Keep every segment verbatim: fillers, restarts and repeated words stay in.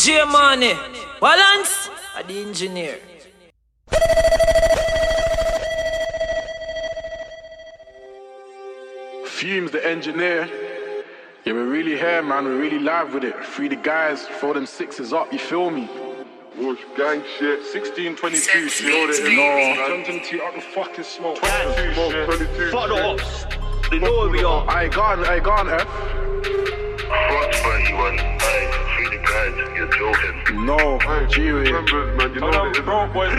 J Money, balance, and the engineer. Fumes, the engineer. Yeah, we're really here, man. We're really live with it. Free the guys, throw them sixes up, you feel me? Bush gang shit. sixteen twenty-two, you know what it is. No. Johnson T out the fucking smoke. twenty-two, smoke, twenty-two. Fuck the ops. They know where we are. Aye, go on, aye, go on, F. Fuck twenty-one, aye, free the guys, you're joking. No, Hey, G-Way. members, man, you know what it is. Bro, boys.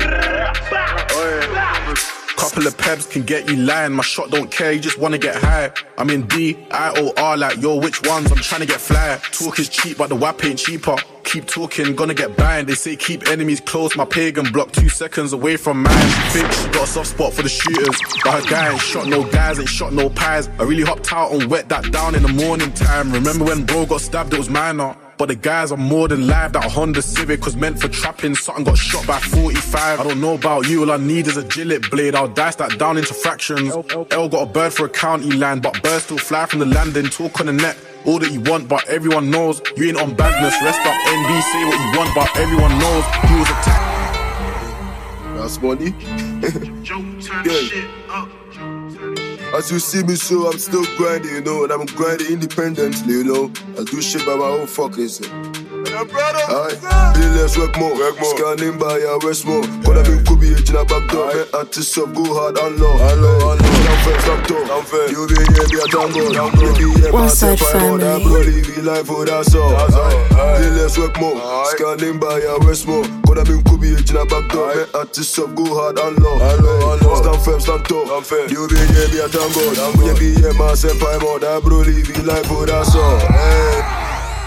Couple of peps can get you lying. My shot don't care, you just wanna get high. I'm in D, I O R like, yo, which ones? I'm trying to get fly. Talk is cheap, but the wap ain't cheaper. Keep talking, gonna get banned. They say keep enemies close. My pagan block two seconds away from mine. Think she got a soft spot for the shooters, but her guy ain't shot no guys, ain't shot no pies. I really hopped out and wet that down in the morning time. Remember when bro got stabbed, it was minor. But the guys are more than live. That Honda Civic was meant for trapping. Something got shot by forty-five. I don't know about you, all I need is a Gillette blade. I'll dice that down into fractions. L got a bird for a county land, but birds still fly from the landing. Talk on the net, all that you want, but everyone knows you ain't on badness. Rest up, N B, say what you want, but everyone knows he was attacked. That's money. Yeah. As you see me, so I'm still grinding, you know, and I'm grinding independently, you know. I do shit by my own fucking self. Alright, really let's work more. Work more. Scanning by your West more. Could have been Kubi in a back door. Man, artists up, go hard and low. And low, and low. Down first, up top. Down first. You be here, be a tango. Down low. One side family. I'm bloody, we live for that's all. Really let's work more. Scanning by your West more. Could have been Kubi in a back door. Man, artists up, go hard and low. And low, and low. Stand firm, stand top. Down first. You be here, be a tango. Down low. You be here, man, senpai more. That bloody, we live for that's all. Hey.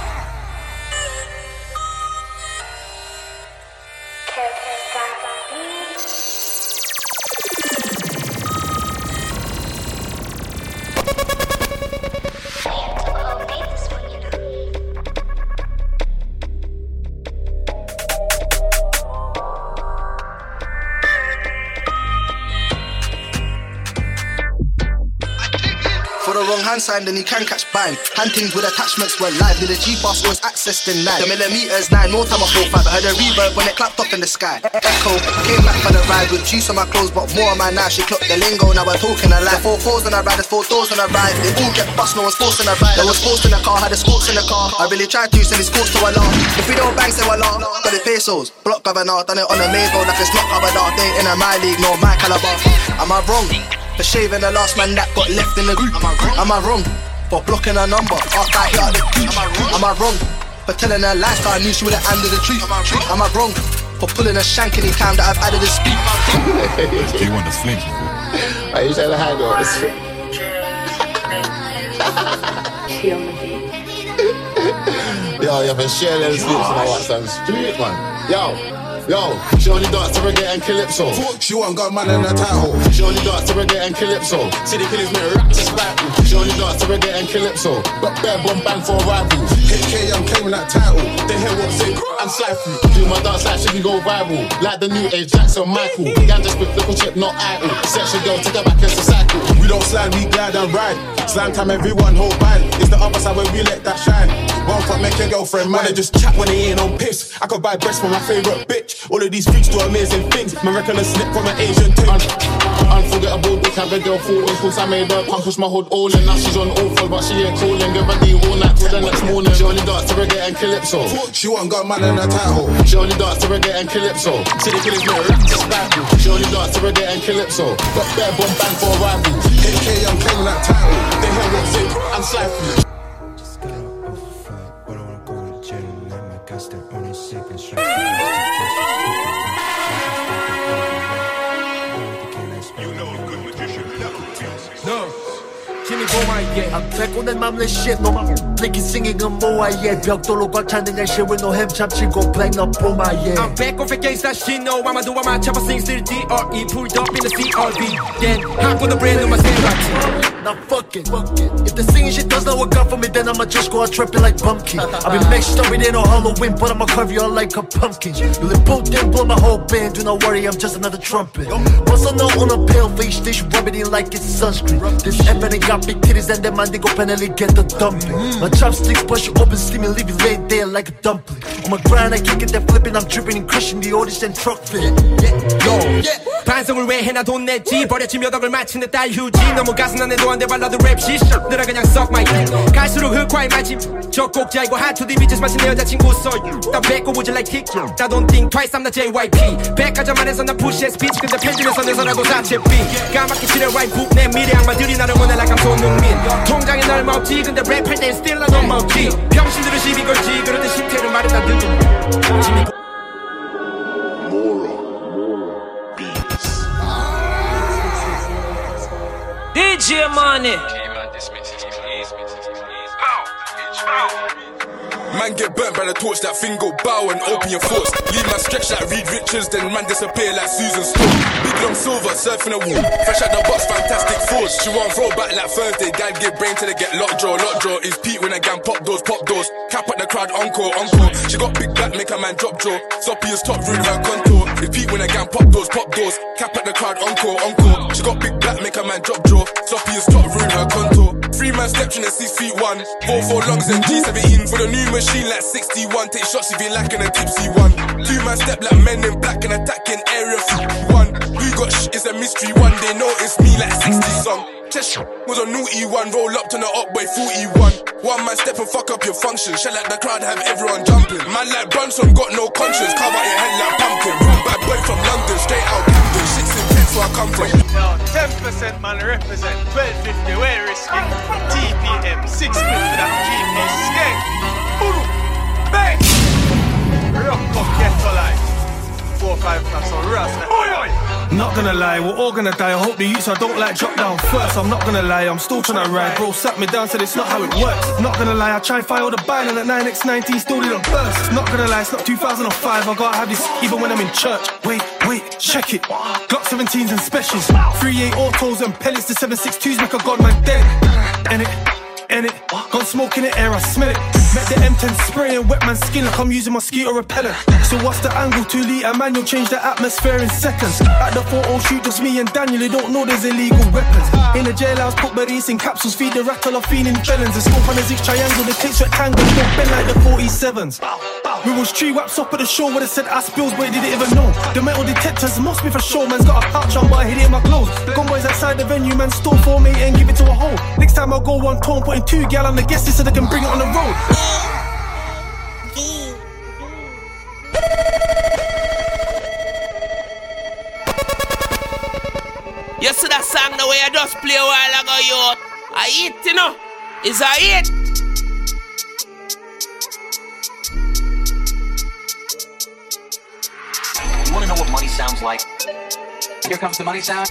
Hand sign, then you can catch bang. Huntings with attachments were live. Did the G-Pass was accessed in nine. The millimeters nine, more time I four five. I heard a reverb when it clapped up in the sky. Echo came back for the ride with juice on my clothes, but more on my knife. She clocked the lingo, now we're talking a lie. The four fours on the ride, there's four doors on the ride. They all get bust, no one's forcing a ride. There was forced in the car, had the scorts in the car. I really tried to send these courts to Allah. If we don't bang, say Allah. Got it pesos, block governor, done it on the main road like it's not covered up. They ain't in my league, no my caliber. Am I wrong? For shaving the last man that got left in the group. Am I wrong? For blocking a number after I hit out the gooch. Am I wrong? For telling her lies, I knew she would have handed the truth. Am I wrong? For pulling a shank any time that I've added a speed. Do you want to flinch? I used to have a hang on this. Yo, you have a share them slips and I watch some street, man. Yo. Yo, she only dance to reggae and calypso. She won't got man in the title. She only dance to reggae and calypso. City killers make rap to battle. She only dance to reggae and calypso. Got bare bomb bang for a rival. H K, I'm claiming that title. They hear what say and slide through. Do my dance like she can go viral. Like the new age Jackson Michael. Ganja spit little chip, not idle. Sexual girl, take her back as a cycle. We don't slide, we glide and ride. Slam time, everyone hold band. It's the other side where we let that shine. One fuck make your girlfriend mine. Wanna just chat when they ain't on piss. I could buy breasts for my favourite bitch. All of these freaks do amazing things. Miraculous slip from an Asian thing. Un- unforgettable dick, have a girl falling. Cause I made her pump, push my hood all in. Now she's on awful, but she ain't calling. Give her the all night till the next morning. She only dance to reggae and calypso. She won't got man in the title. She only dance to reggae and calypso. City killers make rap to battle. She only dance to reggae and calypso. Got bare bomb bang for a rival. H K, I'm claiming that title. They hear what say and slide through. I'm back on that mammal shit, no my niggas singing a moa yeah. 벽돌로 꽉 찬 등에 shit with no ham 참치고 black no 보마 yeah. I'm back off against that shit, no I'ma do my chopper sing still D R E pulled up in the C R V. Then hop on the brand on my sandbox. Now fuck it, fuck it. If the singing shit does not work out for me, then I'ma just go out tripping like Bumpkin. I've been mixed up with it on Halloween, but I'ma carve you out like a pumpkin. You live both then blow my whole band. Do not worry, I'm just another trumpet. Once I know on a pale face dish, rub it in like it's sunscreen. This F ain't got me your titties and then man they go penalty get the dumpling. mm. My chopsticks brush you open, steaming, leave you laid there like a dumpling. On my grind I kick it, then flipping, I'm dripping and crushing the oldest and truck fit. yeah, yeah, yeah. 반성을 왜 해나 돈 냈지 버렸지 몇 억을 마치는 딸 휴지 너무 가슴 안 해도 안 돼 발라도 랩 시셔 늘어 그냥 suck my dick 갈수록 흑화의 맛집 저 꼭지알고 hard to the bitches 마치 내 여자친구 써 나 뱉고 would you like kick I don't think twice I'm the 제이 와이 피 백화점 안에서 나 push a speech 근데 편집에서 내서라도 사채비 까맣게 칠해 white book 내 미래 악마들이 나를 원해 like I'm 손흥민 통장에 널 없지 근데 랩할 땐 still 난 너무 없지 병신들은 시비 걸지 그러던 심태를 말은 다 듣고 D J Money. Man get burnt by the torch, that thing go bow and open your thoughts. Leave man stretch like Reed Richards, then man disappear like Susan Storm. Big long silver, surfing a wall. Fresh out the box, fantastic force. She want throw back like Thursday. Dad get brain till they get lockjaw, lockjaw. Is Pete when I gang pop doors, pop doors. Cap at the crowd, encore, encore. She got big back, make a man drop jaw. Soppy is top, ruin her contour. Is Pete when I gang pop doors, pop doors. Cap at the crowd, encore, encore. She got big back, make a man drop jaw. Soppy is top, ruin her contour. Three man steps in the six feet one. Four four lungs and G seventeen for the new machine like sixty-one. Take shots if you lacking a tipsy one. Two man step like men in black and attacking area fifty-one. Who got sh? It's a mystery one. They know it's me like sixty song. Chest was a naughty one. Roll up to the up boy forty-one. One man step and fuck up your function. Shell like the crowd have everyone jumping. Man like Brunson got no conscience. Cover your head like pumpkin. Real bad boy from London, straight out Camden. Shit's intense where I come from. ten percent man represent twelve fifty, where risking T P M, six fifty that G P skeng. Boom, bang. Rock up, get for life. Four five plus on Rust. Oi oi. Not gonna lie, we're all gonna die. I hope the youths I don't like drop down first. I'm not gonna lie, I'm still trying to ride. Bro sat me down, said it's not how it works. Not gonna lie, I tried fire the bile and at nine x nineteen still didn't burst. Not gonna lie, it's not two thousand five. I gotta have this even when I'm in church. Wait, wait, check it. Glock seventeens and specials, three eight autos and pellets. The seven six twos make a godman dead. And it, and it, got smoke in the air, I smell it. Met the M ten spraying wet man's skin like I'm using mosquito repellent. So what's the angle? Two litre man, you'll change the atmosphere in seconds. At the photo shoot, just me and Daniel, they don't know there's illegal weapons. In the jailhouse, put berries in capsules, feed the rattle of feeding felons. The scope on the zig triangle, the takes rectangle, don't bend like the forty-sevens. We was tree waps up at the show where they said I spills, but they didn't even know. The metal detectors must be for show, man's got a pouch on, but I hid it in my clothes. The gunboys outside the venue, man, stole for me and give it to a hole. Next time I'll go one tone, putting two gal on the guest list so they can bring it on the road. You see that song the way I just play a while ago, yo? I hit, you know? It's a hit. You wanna know what money sounds like? Here comes the money sound.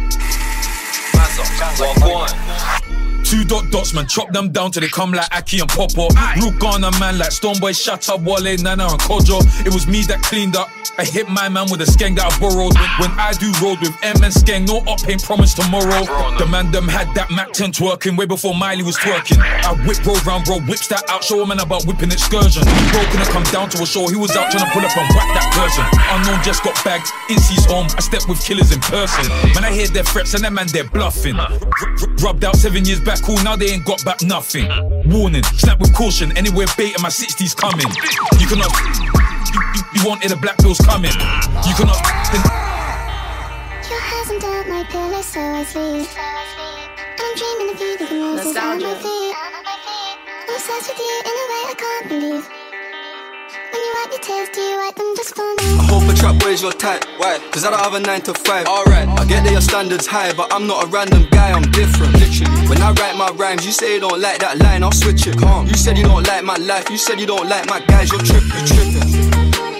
Walk on. Two dot dots, man, chop them down till they come like Aki and Popo. Root Ghana, man, like Stoneboy, Shut Up, Wale, Nana and Kojo. It was me that cleaned up. I hit my man with a skeng that I borrowed. When, when I do road with M and skeng, no up ain't promised tomorrow. The man them had that Mac ten twerking way before Miley was twerking. I whip road round, bro, whips that out, show a man about whipping excursion. Bro couldn't come down to a show, he was out trying to pull up and whack that person. Unknown just got bagged, Incy's home, I step with killers in person. Man, I hear their threats and that man, they're bluffing. R- r- rubbed out seven years back, cool, now they ain't got back nothing. Warning, snap with caution, anywhere bait and my sixties coming. You cannot, you, you, you wanted the black bills coming. You cannot. Your hands down my pillow so I sleep. And I'm dreaming of you, the roses on my feet. I'm obsessed with you in a way I can't believe. When you wipe your tears, do you wipe them just for me? I hope a trap boys your type. Why? Cause I don't have a nine to five. Alright, I get that your standards high, but I'm not a random guy, I'm different. Literally. When I write my rhymes, you say you don't like that line, I'll switch it. Calm. You said you don't like my life, you said you don't like my guys, you're tripping, you're tripping.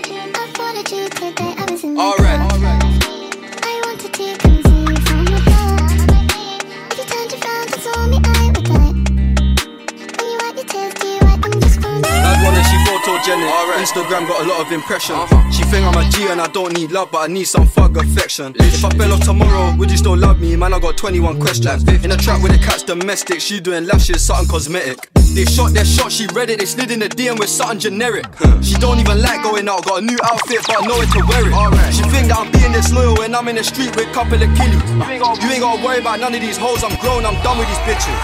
Alright. I wanted to come see you from above. If you turned around and saw me, I would die. When you wipe your tears, do you wipe them just for me? Bad one and she photo photogenic. Right. Instagram got a lot of impressions. Uh-huh. She think I'm a G and I don't need love, but I need some thug affection. Literally. If I fell off tomorrow, would you still love me? Man, I got twenty-one questions. In a trap with a catch domestic, she doing lashes, something cosmetic. They shot their shot, she read it, they slid in the D M with something generic. Huh. She don't even like going out, got a new outfit, but I know it to wear it. Right. She think that I'm being disloyal when I'm in the street with a couple of killies. You ain't, gotta, you ain't gotta worry about none of these hoes, I'm grown, I'm done with these bitches.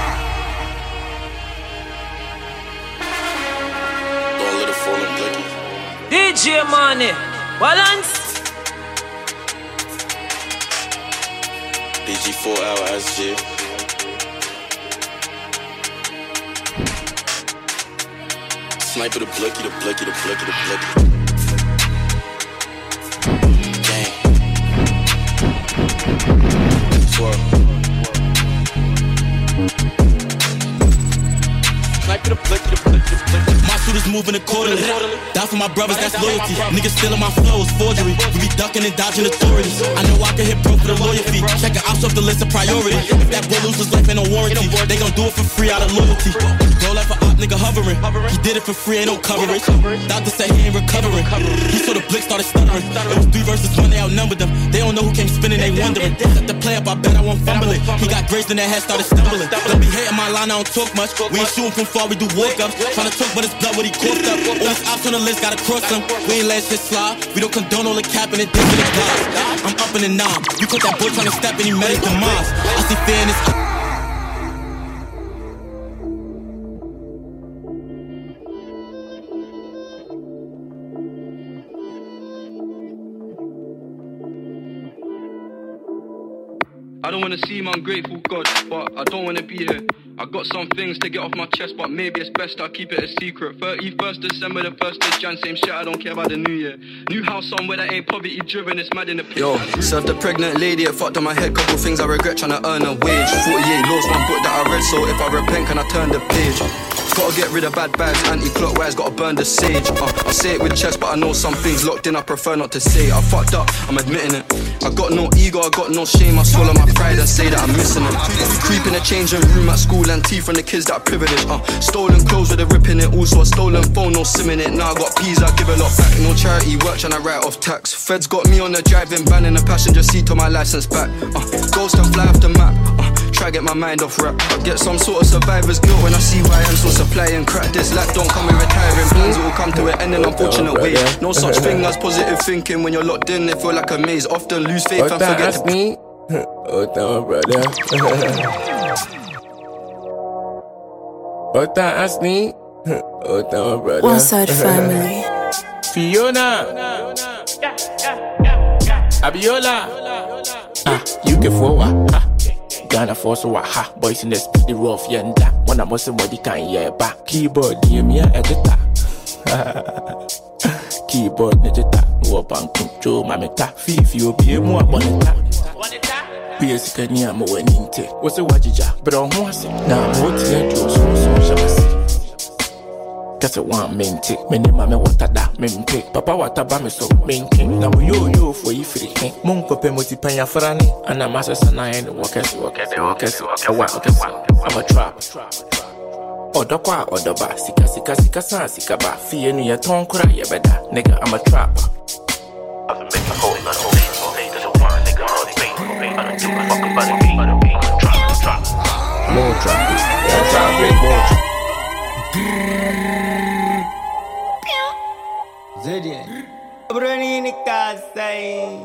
Don't let it fall in blicky. D J Money, balance. D G four hour S G. Sniper the blicky, the blicky, the blicky, the blicky. Gang. Swerve. Sniper the blicky, the blicky, the blicky. My shooters moving accordingly. Die for my brothers, that's loyalty. Niggas stealing my flows, forgery. We be ducking and dodging authorities. I know I can hit pro for the lawyer fee. Check it out off the list of priority. If that boy loses life ain't no warranty, they gon' do it for free out of loyalty. Go like a op nigga hovering. He did it for free, ain't no coverage. Doctor say he ain't recovering. He saw the blick started stuttering. It was three versus one, they outnumbered them. They don't know who came spinning, they wondering. Set the play up, I bet I won't fumble it. He got grazed in that head, started stumbling. Don't be hating my line, I don't talk much. We ain't shooting from far, we do walk-ups. Tryna talk, but it's blood what he coughed up. All his ops on the list, gotta cross them. We ain't let shit slide. We don't condone all the capping and dissing the guys. I'm up in the knob. You caught that boy tryna step and he met his demise. I see fear in his. I don't wanna seem ungrateful, God, but I don't wanna be here. I got some things to get off my chest, but maybe it's best I keep it a secret. thirty-first December, the first of Jan, same shit, I don't care about the new year. New house somewhere that ain't poverty driven, it's mad in the place. Yo, served the pregnant lady, it fucked on my head. Couple things I regret trying to earn a wage. forty-eight laws, one book that I read, so if I repent, can I turn the page? Gotta get rid of bad bags, anti-clockwise, gotta burn the sage. uh, I say it with chest, but I know some things locked in, I prefer not to say. I fucked up, I'm admitting it. I got no ego, I got no shame, I swallow my pride and say that I'm missing it. Creep in the changing room at school and tea from the kids that are privileged. uh, Stolen clothes with a rip in it, also a stolen phone, no sim in it. Now I got peas, I give a lot back, no charity work, tryna write off tax. Feds got me on the driving ban in the passenger seat, on my license back. uh, Ghost and fly off the map, uh, try get my mind off rap. I get some sort of survivor's guilt when I see why I'm so supplying crack. This life don't come with retiring plans, it will come to an end in an unfortunate way. No such thing as positive thinking. When you're locked in, it feel like a maze. Often lose faith and forget to me. Oh, down, brother. Oh, that's me. Oh, down, brother. One side family. Fiona. Abiola. Ah, you can forward. Ghana force wa ha. Boys in the speed, the rough yenda. When I'm watching what you can hear back. Keyboard, the me editor. Keyboard, editor. Up and control, mameta. Fifi, you be more bonita. Basic, near more winning take. What's the wajija? But on horse. Now, what's the so so shall that's a one main tick. Many mamma water that main pick. Papa water bami so main king. Now yo yo for you free. Monko pe moti panya frani. And I'm as a nine workers workers workers workers. I'm a trap. Odokwa odoba. Sika sika sika san sika ba. Fie ni ya ton kura ya beda. Nigga, I'm a trapper. I've been making a whole lot of things. Okay, there's a one nigga all the pain. I don't give a fuck about the beat. But I'm being a trap, trap. More trap. Yeah, trap, more trap. Zedie. Bruni ni kasai.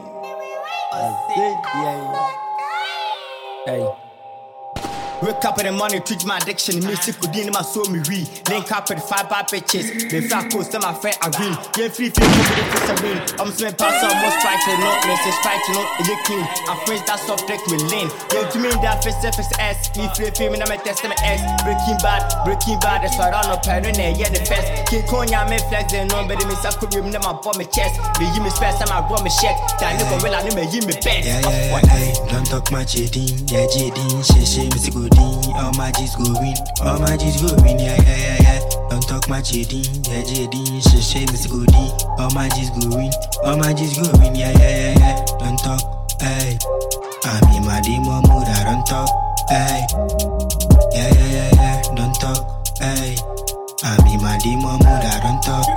Zedie. Hey. Wake up in the morning, treat my addiction. Music could in my soul, me re. Link up with five bad bitches. The fat coast, my friend, I win. Yeah, free free for the first win. I'm swimming past almost fighting, not message fighting, not a clean. I'm friends that soft deck with lane. Yeah, to me, that face F S S. If you feel me, I'm a test my S. Breaking bad, breaking bad. That's why I don't know, paranoia, yeah, the best. King Konya, me flex, and nobody miss a career, never bomb my chest. They give me space, I'm a bomb my check. That nigga will I never give me best. Yeah, yeah, yeah, don't talk much, Jadine. Yeah, Jadine, she, she, Mister Good. All my G's go win, all my G's go win, yeah, yeah, yeah, yeah. Don't talk my Jadine, yeah, Jadine, she say Mister Goody. All my G's go win, all my G's go win, yeah, yeah, yeah, yeah. Don't talk, hey. I'm in my demo mood, I don't talk, hey. Yeah, yeah, yeah, yeah, don't talk, hey. I'm in my demo mood, I don't talk.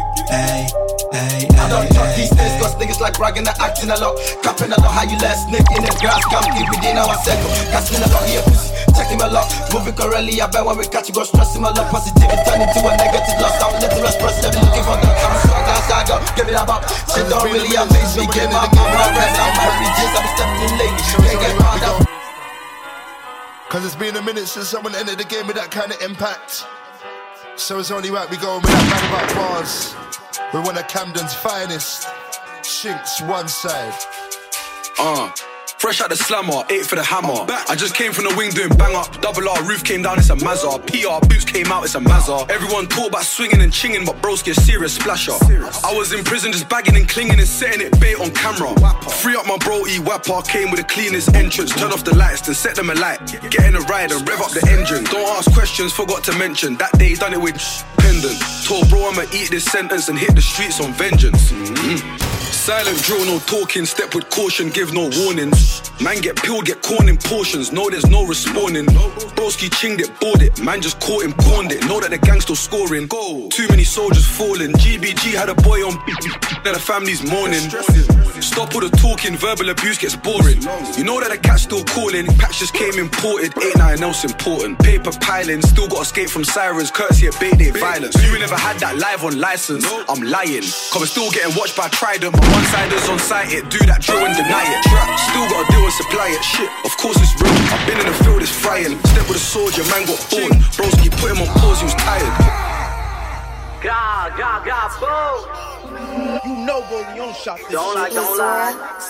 niggas like bragging and acting a lot. Capping a lot, how you let snake in the grass. Come keep within our circle. Casting a lot, yeah, pussy. Check him a lot. Moving correctly, I bet when we catch you, go stress him a lot. Positivity turn into a negative loss. I'm little express, let me looking for the I'm strong as I go. Give it up. Shit don't really amaze me. Get my mama rest. I'm married, just I'm stepping in late. Can't get round up. Cause it's been a minute since someone entered the game with that kind of impact. So it's only right we go with that man about bars. We're one of Camden's finest. Shinks one side. Uh Fresh out the slammer, eight for the hammer. I just came from the wing doing bang up. Double R, roof came down, it's a Mazda. P R, boots came out, it's a Mazda. Everyone talk about swinging and chinging, but broski a serious splasher. I was in prison just bagging and clinging and setting it bait on camera. Free up my bro, E-Wapper, came with the cleanest entrance. Turn off the lights, then set them alight. Get in a ride and rev up the engine. Don't ask questions, forgot to mention. That day done it with pendant. Told bro I'ma eat this sentence and hit the streets on vengeance. Mm-hmm. Silent drill, no talking, step with caution, give no warnings. Man get peeled, get corn in portions, know there's no respawning. Broski chinged it, bored it, man just caught him, corned it. Know that the gang still scoring, go. Too many soldiers falling, G B G had a boy on that the family's mourning. Stop all the talking, verbal abuse gets boring. You know that the cat's still calling, packs just came imported, ain't nothing else important. Paper piling, still got escape from sirens, courtesy of Bay Day violence. You never had that live on license, I'm lying. Cause we're still getting watched by Trident. One-siders on site it, do that drill and deny it. Trap, still gotta deal and supply it. Shit, of course it's real. I've been in the field, it's frying. Step with a sword, your man got bored. Broski put him on pause, he was tired. Gra, gra, gra, boom. You know Goleon shot this. Don't lie, don't lie.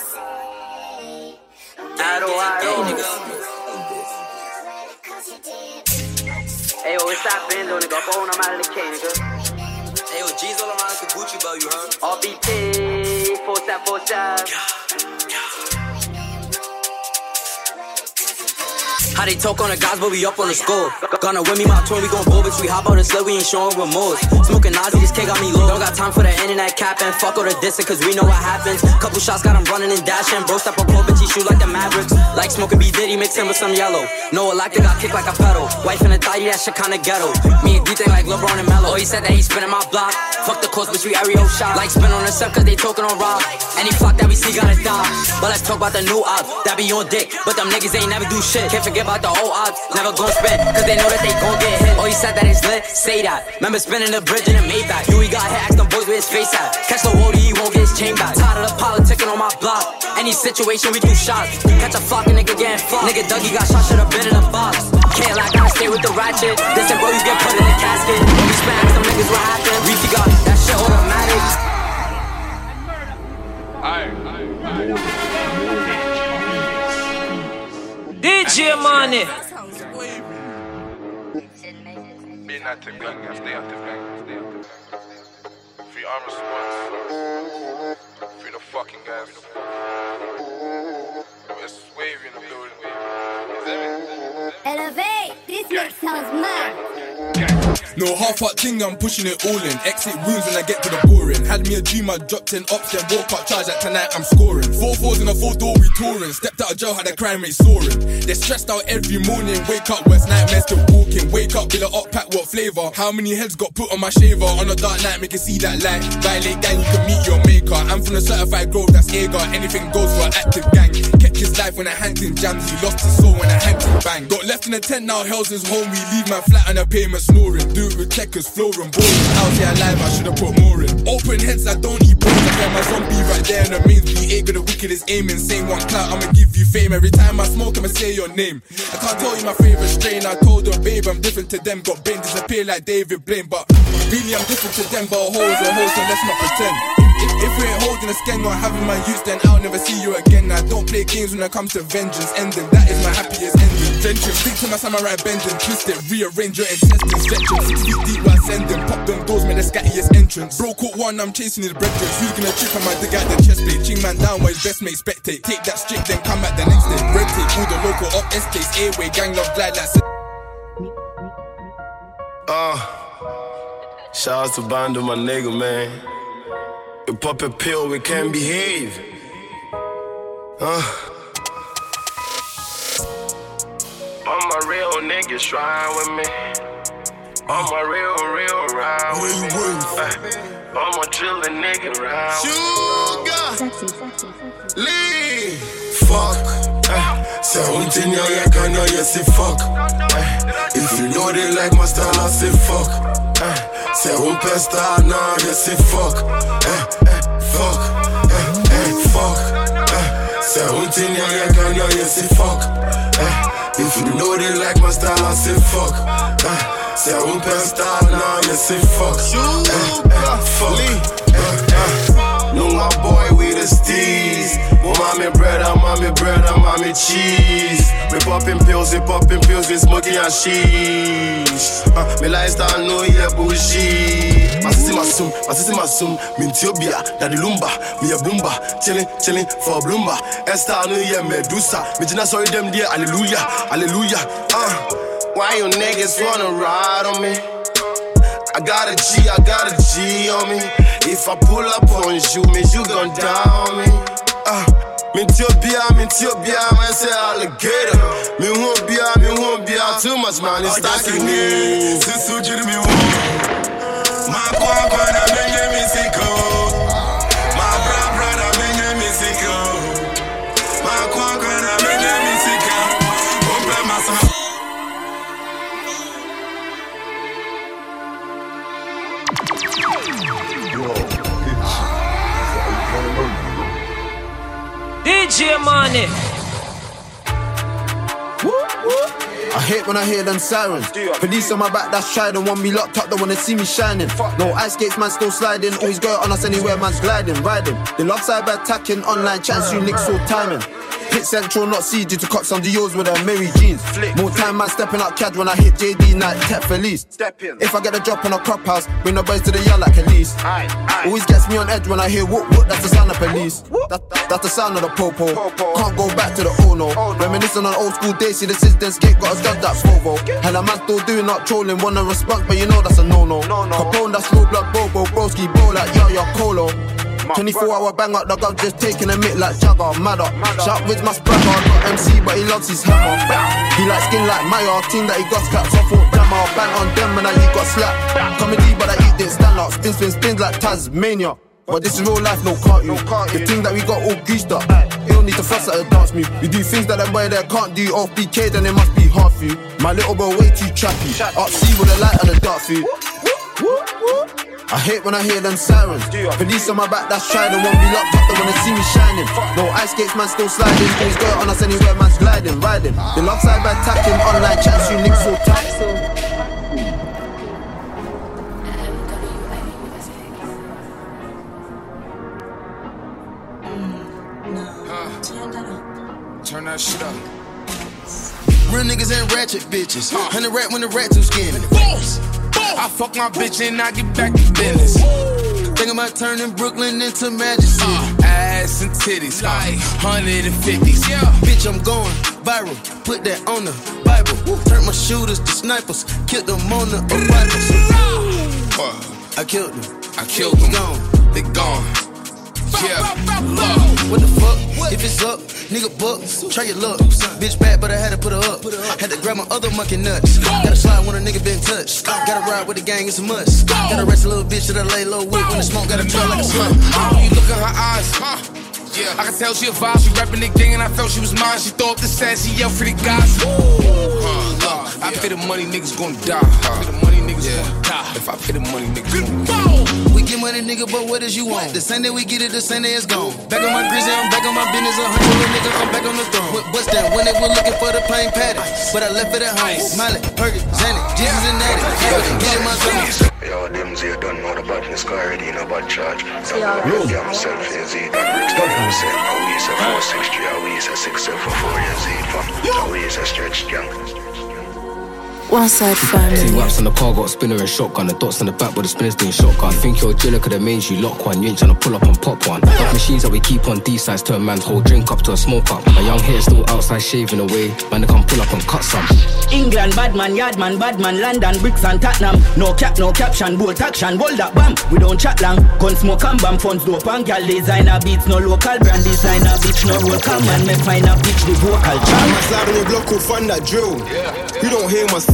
Ado, ado. Hey, yo, it's that Bendo, nigga. Phone, I'm out of the K, nigga. Hey, yo, G's all around the Gucci belt, you heard? R B T, four step, four step. How they talk on the guys, but we up on the score. Gonna win me my twin, we gon' bowl, bitch. We hop out and sled, we ain't showing remorse. Smoking Nazi, this kid got me low. Don't got time for the internet capping. Fuck all the dissing, cause we know what happens. Couple shots got him running and dashing. Bro, step up cold, bitch, he shoot like the Mavericks. Like smoking B Diddy, mixing with some yellow. No electric, got kicked like a pedal. Wife in the thotty, that shit kinda ghetto. Me and D think like LeBron and Melo. Oh, he said that he spinning my block. Fuck the course, bitch, we aerial shot. Like spin on the set, cause they talking on rock. Any flock that we see gotta die. But let's talk about the new ops, that be on dick. But them niggas ain't never do shit. Can't forget about the old ops. Never gon' spin, cause they know that they gon' get hit. Oh, he said that it's lit, say that. Remember spinning the bridge in the Maybach. You, he got hit, ask them boys where his face at. Catch the Wody, he won't get his chain back. Tired of the politicking on my block. Any situation, we do shots. Catch a flock, a nigga getting flocked. Nigga Dougie got shot, should've been in a box. Can't lie, gotta stay with the ratchet. This and bro, you get put in the casket. When we smack some niggas, what happened? Reefy got that shit automatic. D J Money. Be an active gang, yeah. Stay active gang, stay active gang. Free arm response. Free the fucking guys. It's wavy in the building. Elevate, this mix sounds mad. No half-heart thing, I'm pushing it all in. Exit wounds when I get to the boring. Had me a dream, I dropped ten ups, then woke up charged like tonight I'm scoring. Four fours in a four door, we touring. Stepped out of jail, had a crime rate soaring. They're stressed out every morning. Wake up, West nightmares still walking. Wake up, bill a up pack, what flavour? How many heads got put on my shaver? On a dark night, make you see that light. Violate gang, you can meet your maker. I'm from the certified grove, that's Agar. Anything goes for an active gang. Kept his life when I hanged in jams. He lost his soul when I hanged him bang. Got left in the tent, now hell's his home. We leave man flat on the pavement snoring. Do it with checkers, flooring, boring. Out here alive, I should've put more in. Open heads, I don't eat bones. I got my zombie right there in the mains. Be eight, the wickedest aiming. Saying one clout, I'ma give you fame. Every time I smoke, I'ma say your name. I can't tell you my favorite strain. I told her, babe, I'm different to them. Got brain disappear like David Blaine. But really, I'm different to them. But a hoe's a hoe, so let's not pretend. If, if we ain't holding a skeng or having my youth, then I'll never see you again. I don't play games when it comes to vengeance ending. That is my happiest ending. Drenching, stick to my samurai bending. Twist it, rearrange your intestines. Stretching, six feet deep while sending. Pop them doors, make the scattiest entrance. Bro caught one, I'm chasing his brethren. Who's gonna trip on my dig out the chest plate? Ching man down while his best mate spectate. Take that straight, then come back the next day. Red tape, all the local up estates. A-way, gang love glide like Uh, shout out to Bando, my nigga, man. We pop a pill, we can't behave. Uh. All my real niggas trying with me. I'm a real, real round with me. Uh, I'm a chillin' nigga round. Sugar. Sexy, sexy, sexy. Lee. Fuck. Uh, say hunting your yak and you say fuck. Uh, if you know they like my style, I say fuck. Uh, say one pesta now, you say fuck. Uh, uh, fuck. Uh, uh, fuck. Uh, say hunting your yak and you say fuck. Uh, if you know they like my style, I say fuck. Uh, say one pesta now, you say fuck. Uh, uh, fuck. Uh, uh, know my boy with the steez. Oh, mommy bread, mommy bread, mommy cheese. We poppin' pills, we poppin' pills, we smoking hashish. Uh, me lifestyle no yeah bougie. My sissy my sum, my sissy my sum. Mintobia, daddy lumba, me a boomba. Chillin', chillin' for bloomba. Esta no yeah Medusa. Me jina sorry them dear, hallelujah, hallelujah. Uh, why you niggas wanna ride on me? I got a G, I got a G on me. If I pull up on you, means you gon' down me. Uh, Mintobia, Mintobia, man say alligator. Me won't be out, me won't be out. Too much money stacking me. Since you did me one. My kwa kwa na menye misiko. My bra bra na menye misiko. My kwa kwa na menye misiko. Omple masa. D J Money. I hate when I hear them sirens. Police on my back, that's shy. Don't want me locked up, don't wanna see me shining. No ice skates, man, still sliding. Always go on us anywhere, man's gliding, riding. They love cyber attacking, online chats, you nicks all timing. Hit central, not C G to cops on the O's with her Mary jeans. More time, man, stepping up cad when I hit J D night, tech Felice. If I get a drop on a crop house, bring the boys to the yard like Elise. Always gets me on edge when I hear whoop whoop, that's the sound of police. That, that's the sound of the popo. Can't go back to the oh no. Reminiscing on old school days, see the system skate, got us got that Volvo. Hell, a man still doing up trolling, wanna response, but you know that's a no-no. Capone, that's real blood, bobo, broski, bro, like yo, yo, colo. twenty-four hour bang up, the gov just taking a mitt like Jagger, mad up. Sharp with my spragger, not M C, but he loves his hammer. He like skin like Maya, team that he got claps off for dammer. Bang on them and now he got slapped. Comedy, but I eat it, stand up. Spin, spin, spins like Tasmania. But this is real life, no cartoon. The thing that we got all greased up. You don't need to fuss at a dance move. We do things that that boy there can't do. Off B K, then it must be hard for you. My little bro way too trappy. Up C with a light and a dark food. I hate when I hear them sirens. Police on my back, that's shy. They won't be locked up, they wanna see me shining. No ice skates, man, still sliding. Always go on us anywhere, man's gliding, riding. They love cyber attacking, online chats, you nicks so tight. Turn that shit up. Real niggas ain't ratchet bitches. Hundred rat when the rat too skinny. I fuck my bitch and I get back to business. Think about turning Brooklyn into Magic City. Uh, ass and titties, like hundred and fifties. Yeah. Bitch, I'm going viral. Put that on the Bible. Turn my shooters to snipers. Killed them on the arrival. Uh, I killed them. I killed them. Gone. They gone. Yeah, love. What the fuck? If it's up, nigga buck, try your luck. Bitch bad, but I had to put her up. Had to grab my other monkey nuts. Gotta slide when a nigga been touched. Gotta ride with the gang, it's a must. Gotta rest a little bitch that I lay low with. When the smoke gotta trail like a slut. When you look in her eyes, huh? Yeah, I can tell she a vibe. She rapping the gang and I felt she was mine. She throw up the sass, she yell for the guys. Huh, I pay the money, niggas gon' die. Huh? Pay the money, niggas yeah. gon' die. If I pay the money, niggas gon' die. We get money, nigga, but what is you want? The same day we get it, the same day it's gone. Back on my grizzly, I'm back on my business. A hundred little nigga, I'm back on the throne. What, what's that? When they were looking for the plain patty, but I left it at home. Miley, Perkins, Zanny, Jesus and Natty. Get in my zone. Yo, them Z don't know the badness, cause already in a bad charge. Don't know the damn self is Z. That bricks don't know say, how we is a four six three, how we is a six seven four, yeah, Z, fam. How we is a stretch gang. One side family. Two raps on the car, got a spinner and shotgun. The dots on the back, but the spinners doing shotgun. Think you're a driller, could have made you lock one. You ain't tryna pull up and pop one. Love machines that we keep on D-sides, turn man's whole drink up to a smoke up. My young hair still outside shaving away. Man, they come pull up and cut some. England, badman, yardman, badman, London, bricks and Tottenham. No cap, no caption, bolt action, hold that bam. We don't chat long. Gun smoke and bam, funds dope and gal designer beats. No local brand designer bitch, no local man. Me find a bitch, the vocal charm. I'm a slab in the block called Fun That Drill. You don't hear my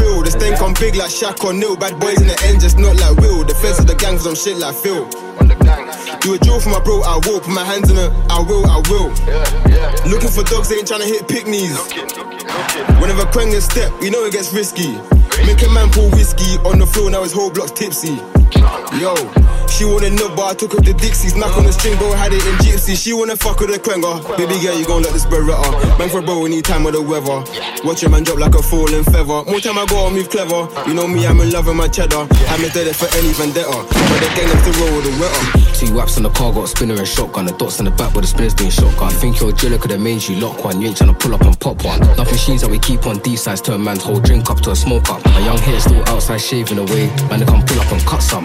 real. The stank on big like Shaq or Nil. Bad boys in the end, just not like Will. The feds of the gangs on shit like Phil. On the gang. Do a drill for my bro, I will. Put my hands in it, I will, I will. Yeah, yeah. Looking for dogs, ain't trying to hit picnics. Looking, looking, looking. Whenever Krang is step, you know it gets risky. Make a man pour whiskey on the floor, now his whole block's tipsy. Yo, she wanna nut, but I took her to Dixie's. Knock on the string, bro, had it in gypsy. She wanna fuck with a Kranger. Baby girl, you gon' let this beretta. Man for bro, any time of the weather. Watch a man drop like a falling feather. More time I go, I move clever. You know me, I'm in love with my cheddar. I'm in dead for any vendetta. But the gang has to roll with the wetter. Two waps on the car, got a spinner and shotgun. The dots in the back, but the spinners doing shotgun. I think your driller could've made you lock one. You ain't tryna pull up and pop one. Enough machines that we keep on D-sides. Turn man's whole drink up to a smoke up. My young hair still outside shaving away. Man, they come pull up and cut some.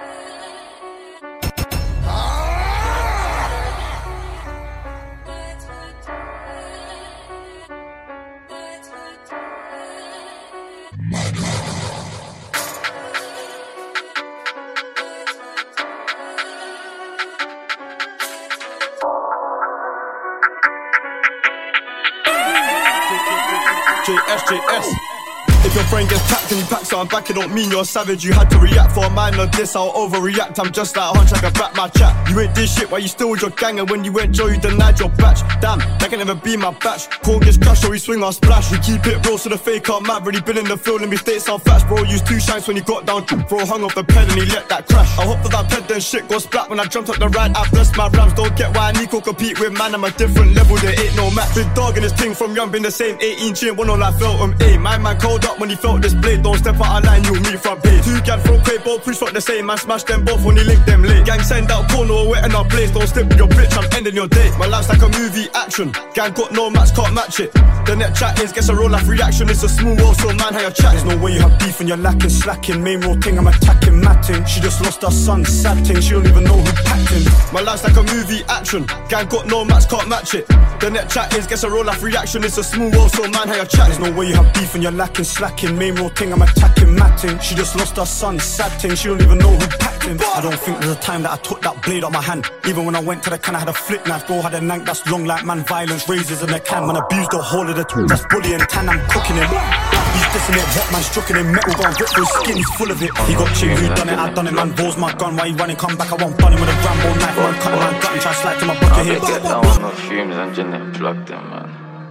J S J S. If your friend gets tapped and you pack something back, it don't mean you're a savage. You had to react for a man on this, I'll overreact. I'm just like a hunch, I can back my chat. You ain't this shit while you still with your gang, and when you went Joe, you denied your batch. Damn, that can never be my batch. Corn gets crashed, so we swing our splash. We keep it real, so the fake out mad. Really been in the field, and we state some facts. Bro, used two shanks when he got down. Bro, hung off the ped and he let that crash. I hopped off that ped, then shit got splat. When I jumped up the ride, I blessed my rams. Don't get why Nico compete with man, I'm a different level, there ain't no match. Big dog in his thing from young, been the same. eighteen chin, one on like felt him. A my man cold up when he felt this blade. Don't step out of line, you'll meet from base. Two gal throw crate, both preach what they say. Man smash them both when he link them late. Gang send out corner or wet in our place. Don't slip with your bitch, I'm ending your day. My life's like a movie action. Gang got no match, can't match it. The net chat is, gets a real life reaction. It's a smooth world, so man, how you chat. There's no way you have beef and you're lacking, slacking. Main road thing, I'm attacking, matting. She just lost her son, sad thing. She don't even know who packed him. My life's like a movie action. Gang got no match, can't match it. The net chat is, gets a real life reaction. It's a smooth world, so man, how you chat. There's no way you have beef and you're lacking, slacking. Main road thing, I'm attacking, matting. She just lost her son, sad thing. She don't even know who packed him. I don't think there's a time that I took that blade out my hand. Even when I went to the can, I had a flip knife. Bro had a knife that's long like man violence. Razors in the can, man abused the whole of the t- That's bullying, tan, I'm cooking him. He's dissing it, what man struck him. Metal gone grip for his skin, he's full of it. He got chick, who done it, I done it. Man balls my gun, why he running? Come back, I won't bun him with a Rambo knife. Man cut him, man gut and try to slide to my bucket here. Get down on the fumes and gin and plug them, man.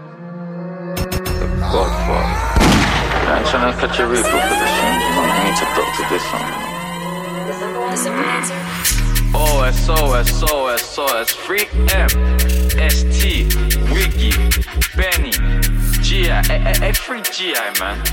The Godfather. I'm trying to catch a reaper for the streams, you know. I need to talk to this one, you know. O S O S O S O S Free M S T Wiggy Benny G I A A Free G I, man.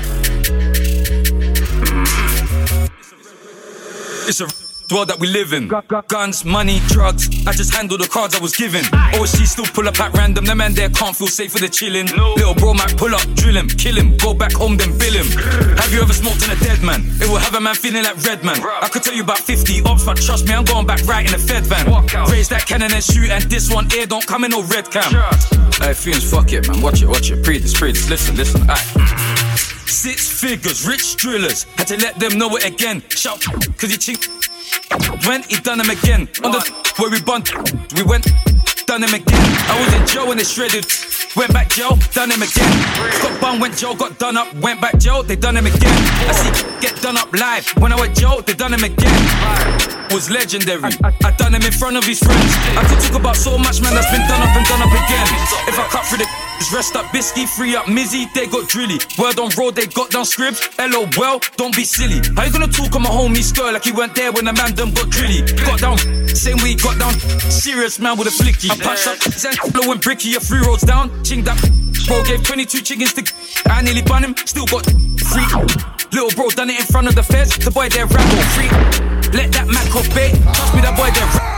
It's a world that we live in. Guns, money, drugs. I just handle the cards I was given. O S C still pull up at random. The man there can't feel safe for the chillin'. No. Little bro might pull up, drill him, kill him, go back home then bill him. Have you ever smoked on a dead man? It will have a man feeling like Red Man. I could tell you about fifty ops, but trust me, I'm going back right in the Fed van. Raise that cannon and shoot, and this one here don't come in no red cam. Hey, Fumes, fuck it, man. Watch it, watch it. Pre this, pre this. Listen, listen. Aight. Six figures, rich drillers. Had to let them know it again. Shout, cause he chink. When he done him again. On the where we bunt, we went, done him again. I was in jail when they shredded. Went back jail, done him again. Got bun, went jail, got done up. Went back jail, they done him again. I see get done up live. When I went jail, they done him again. Was legendary. I, I done him in front of his friends. I could talk about so much, man, that's been done up and done up again. If I cut through the rest up Bisky, free up Mizzy, they got drilly. Word on road, they got down scribs. LOL, don't be silly. How you gonna talk on my homie skirt like he went there when the man them got drilly? Got down, same way he got down. Serious man with a flicky. I punched up, Zen, blowing bricky, a three roads down. Ching that, bro gave twenty-two chickens to. I nearly bun him, still got free. Little bro done it in front of the feds. The boy there ramble free. Let that Mac off bait. Trust me, that boy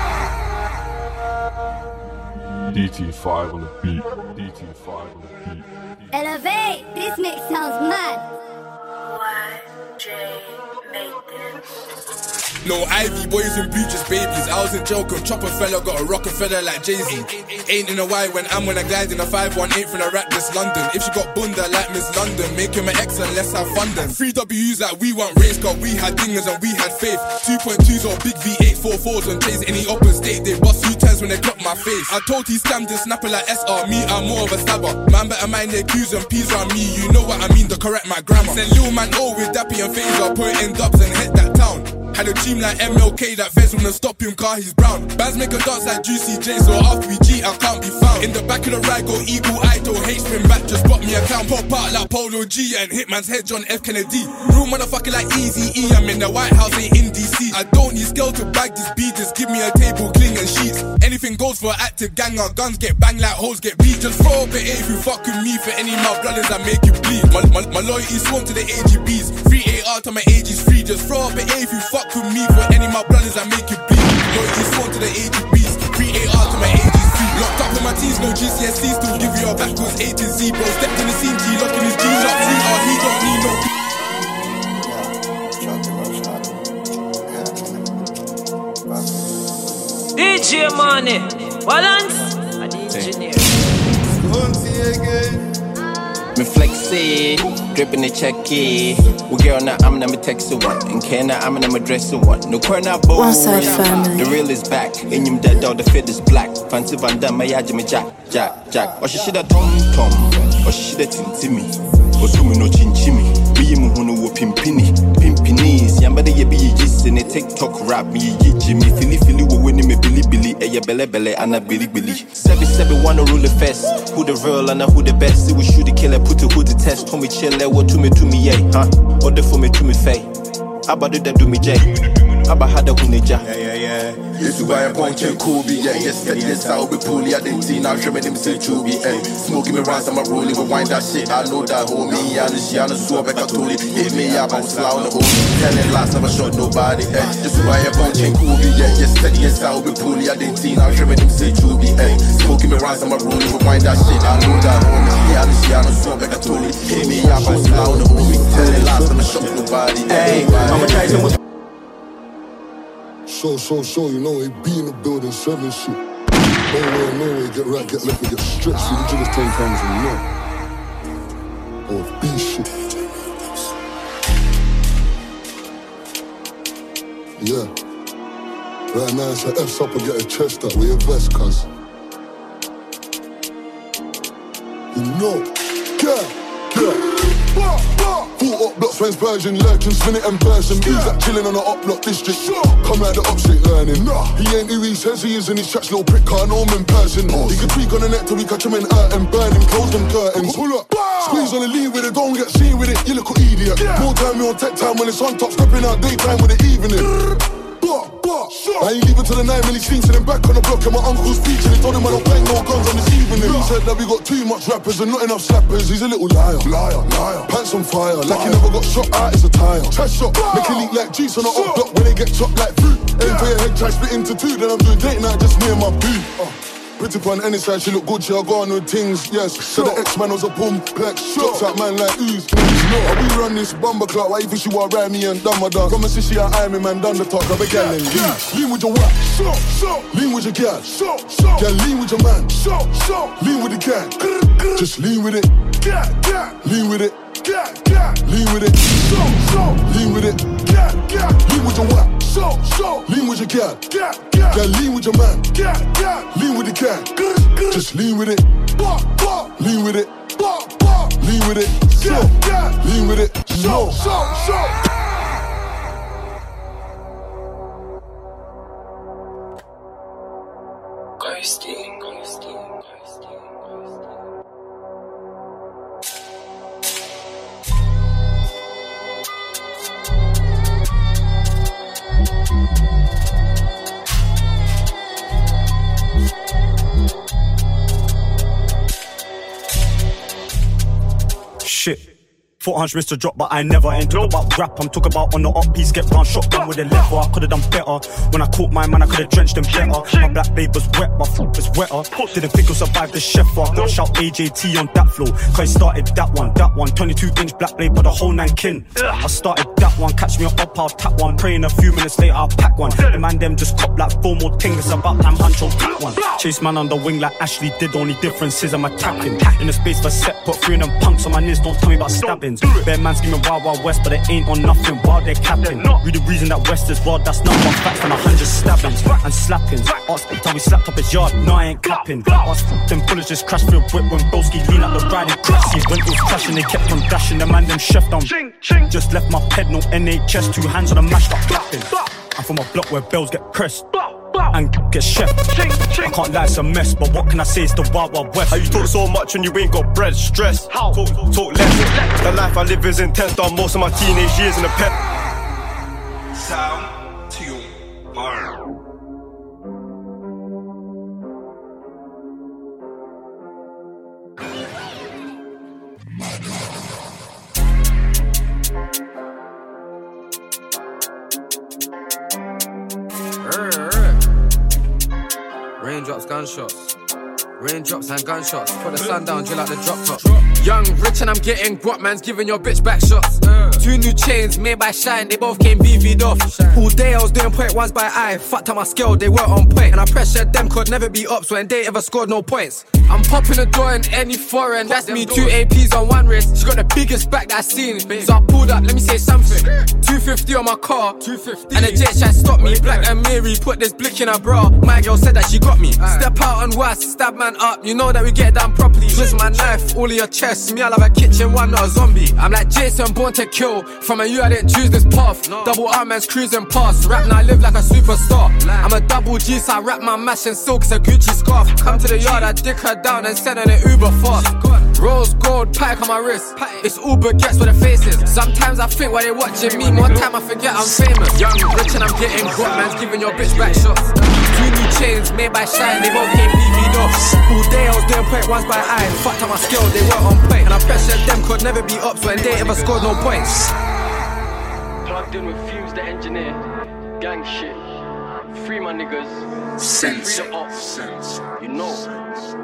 there. D T five on the beat. D T five on the beat. Elevate. This mix sounds mad. No Ivy, boys and blue, just babies. I was in jail, cause chopper fella, got a Rockefeller like Jay-Z. Ain't in a Y when I'm when I glide in a five one eight from a rat this London. If she got bunda like Miss London, make him an ex and let's have fun then. Three W's like we want race, cause we had dingers and we had faith. two point twos or big V eight forty-fours on chase any open state. They bust U turns when they clock my face. I told he scammed and snapper like S R, me I'm more of a stabber. Man better mind their Q's and P's around me, you know what I mean, to correct my grammar. Send Lil Man O with Dappy and Phaser, put it in dubs and hit that town. Had a dream like M L K that feds wanna stop him car he's brown. Bands make a dance like Juicy J, so after we G I can't be found. In the back of the ride go eagle eye to H spin back, just bought me a count. Pop out like Polo G and Hitman's head John F Kennedy. Real motherfucker like Easy E, I'm in the White House, ain't in D C. I don't need scale to bag this beat, just give me a table, cling and sheets. Anything goes for active gang, our guns get banged like hoes get beat. Just throw up a if you fuck with me for any of my brothers I make you bleed. My, my, my loyalty's sworn to the A G Bs, three A R to my age is free. Just throw up a if you fuck with me for any my brothers I make you bleed. Loyalty's sworn to the A G Bs, three A R to my A G C. Locked up with my teens, no G C S C. Still give you a backwards A to Z, bro. Stepped in the scene, G, locking his G's up. three R, he don't need no. D J Money, balance, and the engineer. Me flexy, dripping the checky. We get on that, I'm gonna text one. And can I'm gonna dress one. No corner boy. One side family. The real is back. In him dead dog, the fit is black. Fancy Van Damme, my Jimmy Jack, Jack, Jack. Or she should have tom tom. Or she should have tintimmy. Or do me no chinchimmy. Be mu hono wo pimpini. Pimpini. Yambada ye be ye gist in a TikTok rap. Me ye Jimmy. Philly Philly wo winning me Billy Billy. Eh ya belle belle and a Billy Billy. Seven seven wanna rule the fest. Who the real and who the best? It was shoot the killer, put it who the test. Told me chill, what to me to me, yeah, huh? Order for me to me, fay. About it, that do me, Jay. About how the Hunija. Yeah, yeah, yeah. Used to buy a bunch of Kobe, yeah. Yes, get this out with Puli. I didn't see now, trimming him, say, Chubi, eh. Smoking me rounds, I'm a rolling, rewind that shit. I know that, homie. And she on the swap, I told it. Hit me up, I'm slow on the hole. Telling last, never shot nobody, eh. Just to buy a bunch of Kobe, yeah. Yes, get this out with Puli. I didn't see now, trimming him, say, Chubi, eh. Smoking me rounds, I'm a rolling, rewind that shit. I know that, homie. And she on the swap, I told it. Hit me up, I'm slow on the hole. Telling last, never shot nobody, eh. I'ma try some. So, so, so, you know, it be in the building, seven shit. No way, no way, get right, get left, and get stretched. See the jiggers ten times a night. Oh, B shit. Yeah. Right now it's a F's up and get a chest up with your vest, cuz. You know, yeah, yeah. Full up blocks, friends, Persian, lurking, spin it and person. Who's that chilling on the up block district? Come out the up straight learning. He ain't who he says he is in his tracks, little prick, can't know him in person. He could tweak on the net till we catch him in out and burn him, close them curtains. Pull up, squeeze on the lean with it, don't get seen with it, you little idiot. More time, me on tech time when it's on top, stepping out daytime with the evening. I ain't leaving till the nine milli scenes, sitting back on the block and my uncle's preaching. He told him I don't bang no guns on this evening. He said that we got too much rappers and not enough slappers. He's a little liar, liar, liar. Pants on fire, like he never got shot out as a tire. Chest shot, make it leak like juice on the up block when they get chopped like fruit. Aim for your head, try split into two, then I'm doing date night just me and my boo. Uh. Pretty on any side, she look good, she a go on with things, yes. So the X-Man was a boom, plex, drops out man like ooze. You know, we run this bomber clock, why you think she want ride me and done my dance? Come and see she a eye me man, done the talk, I began and lean. Lean with your whack, lean with your gal, yeah, lean with your man, lean with the gang, just lean with it, lean with it. Lean with it, lean with it, lean with your whack, lean with your gal, yeah, lean with your man, lean with the gang, just lean with it, lean with it, lean with it, lean with it, so, so, so. Ghosty, ghosty. Shit. Thought Hunch missed a drop, but I never ain't talk about rap. I'm talking about on the up piece, get round shotgun with a lever. I could've done better. When I caught my man, I could've drenched them better. My black babe was wet, my foot was wetter. Didn't think I'll survive the chef. I gotta shout A J T on that flow. Cause I started that one, that one. twenty-two inch black blade, but the whole nine kin. I started that one, catch me up, I'll tap one. Praying a few minutes later, I'll pack one. The man them just cop like four more things. It's about time Hunch on that one. Chase man on the wing like Ashley did. Only difference is I'm attacking. In the space for set, put three of them punks on my knees. Don't tell me about stabbings. Bare man screaming Wild Wild West, but they ain't on nothing while they're capping. Read the reason that West is raw, that's not one facts than a hundred stabbings and slappings. Ask how we slapped up his yard, no I ain't clapping. Ask them bullets just crashed through a whip when Broski lean out the ride and crash. When it was crashing, they kept on dashing. The man them chef down. Just left my ped, no N H S, two hands on the mash, start clapping. I'm from a block where bells get pressed and get chef. I can't lie, it's a mess, but what can I say? It's the Wild Wild West. How you talk so much when you ain't got bread? Stress. Talk, talk less. The life I live is intense. Done most of my teenage years in a pep. Sound tune bar. Raindrops, gunshots. Raindrops and gunshots. Put the sun down, drill out the drop top. Young, rich, and I'm getting guap, man's giving your bitch back shots. Two new chains made by Shine, they both came B V'd off. All day I was doing point ones by eye. Fucked up my scale, they weren't on point. And I pressured them, could never be ups when they ever scored no points. I'm popping the door in any foreign. That's me, two A Ps on one wrist. She got the biggest back that I seen. So I pulled up, let me say something. two fifty on my car, two fifty. And the jet shot stopped me. Black and Mary put this blick in her bra. My girl said that she got me. Step out on was, stab man up. You know that we get down properly. Twist my knife, all in your chest. Me, I love a kitchen one, not a zombie. I'm like Jason, born to kill. From a you, I didn't choose this path. Double R man's cruising past. Rap now, I live like a superstar. I'm a double G, so I wrap my mash in silk. It's a Gucci scarf. Come to the yard, I dick her down and send her an Uber fast. Rose gold, pike on my wrist. It's Uber gets with the faces. Sometimes I think while they watching me, more time I forget I'm famous. Young, rich, and I'm getting guap, man's giving your bitch back shots. Two new chains made by Shine, they both came B V'd off. All day I was doing point ones by eye. Fucked up my skill, they weren't on point. And I pressured them, could never be ups when they ever scored no points. Plugged in with Fuse the engineer. Gang shit. Free my niggas. Sense. Free the ops. Sense. You know.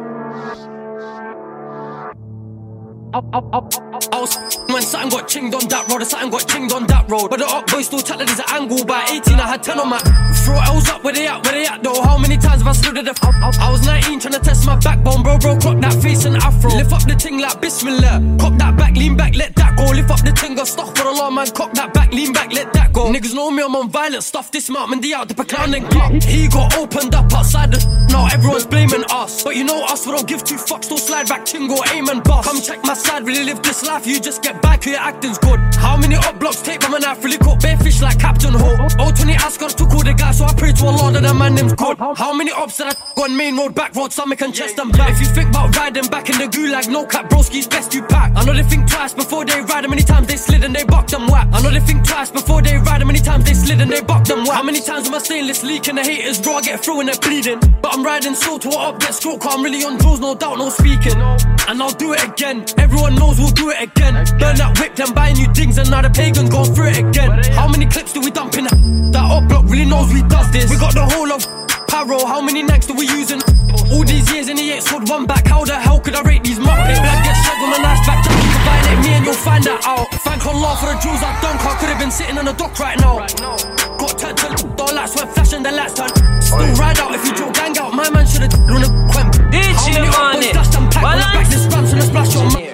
I was when something got chinged on that road, or something got chinged on that road. But the up boys still chat that there's an angle. By eighteen, I had ten on my throw L's up. Where they at? Where they at though? How many times have I slid the f? I was nineteen trying to test my backbone, bro, bro. Clock that face and afro. Lift up the ting like Bismillah. Cock that back, lean back, let that go. Lift up the ting, got stock for the law, man. Cock that back, lean back, let that go. Niggas know me, I'm on violent stuff. Dismount, man, the out, the clown and clock. He got opened up outside the now everyone's blaming us. But you know us, we don't give two fucks. Still slide back, tingo, aim and bust. Come check my side, really live this life. You just get back, your acting's good. How many up blocks take from a knife? Really caught bare fish like Captain Hope. Oh, twenty Ascot took all the guys, so I pray to Allah that the man name's good. How many ups that I on main road, back road, stomach and chest and back? If you think about riding back in the gulag, no cap, broski's best you pack. I know they think twice before they ride, how many times they slid and they bucked them whack. I know they think twice before they ride, how many times they slid and they bucked them whack. How many times am I stainless leak and the haters raw, get through and they're bleeding. But I'm riding so to what up, get stroke, I'm really on drills, no doubt, no speaking. And I'll do it again, everyone knows we'll do it again. Burn that whip, then buy new things, and now the pagan going through it again. How many clips do we dump in? That up block really knows we does this. We got the whole of Paro, how many necks do we using? All these years and he ain't scored one back. How the hell could I rate these muppets? Blood get shot on a nice back, tell you to violate me and you'll find that out. Thank Allah for the jewels I've done, I could have been sitting on the dock right now. Got turned to the lights went flashing, the lights turned. Still ride out if you draw gang out, my man should've on a quem. How many up boys dashed and packed when I back this ramps and a splash on my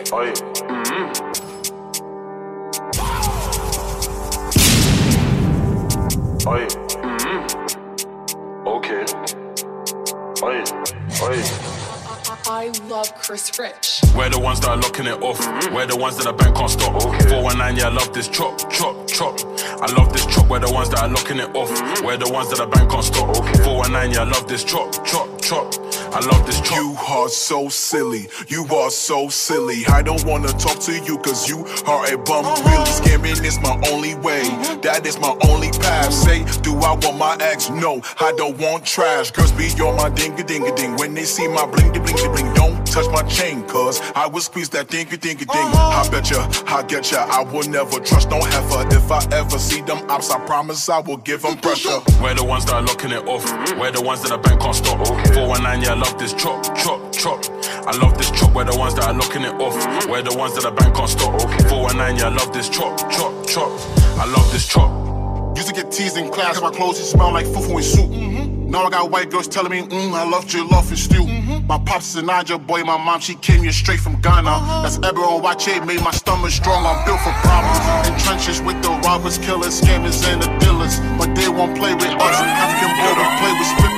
Oi. Mm-hmm. Okay. Oi. Oi. I love Chris Rich. We're the ones that are locking it off. Mm-hmm. We're the ones that the bank can't stop. Okay. four one nine, yeah, I love this chop, chop, chop. I love this chop. We're the ones that are locking it off. Mm-hmm. We're the ones that the bank can't stop. Okay. four one nine, yeah, I love this chop, chop, chop. I love this chop. You are so silly. You are so silly. I don't wanna talk to you cause you are a bum. Uh-huh. Really scamming is my only way. Uh-huh. That is my only path. Say, do I want my ex? No, I don't want trash. Girls be on my ding-a-ding-a-ding. When they see my bling-a-bling-a-bling, don't touch my chain, cuz I will squeeze that dinky dinky ding. I bet ya, I get ya, I will never trust no heifer. If I ever see them ops, I promise I will give them pressure. We're the ones that are locking it off. We're the ones that the bank can't stop. four one nine, yeah, I love this chop, chop, chop. I love this chop. We're the ones that are locking it off. We're the ones that the bank can't stop. four one nine, yeah, I love this chop, chop, chop. I love this chop. Used to get teased in class, my clothes used to smell like fufu and soup. Mm-hmm. Now I got white girls telling me, mm, I love jollof and stew. Mm-hmm. My pops is a Niger boy, my mom, she came here straight from Ghana. Uh-huh. That's Ebro and Wache, made my stomach strong, I'm built for problems. In trenches with the robbers, killers, scammers, and the dealers. But they won't play with us, African boy don't play with spit.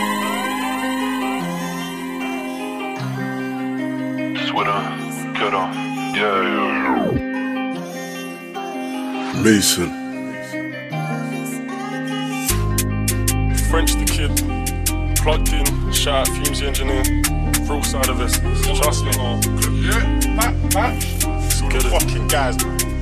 Sweater, cutter, yeah, yeah. Mason. French the kid, plugged in, shout out Fumes the engineer, real side of this, trust me. Yeah, Pat, Pat. Fucking guys.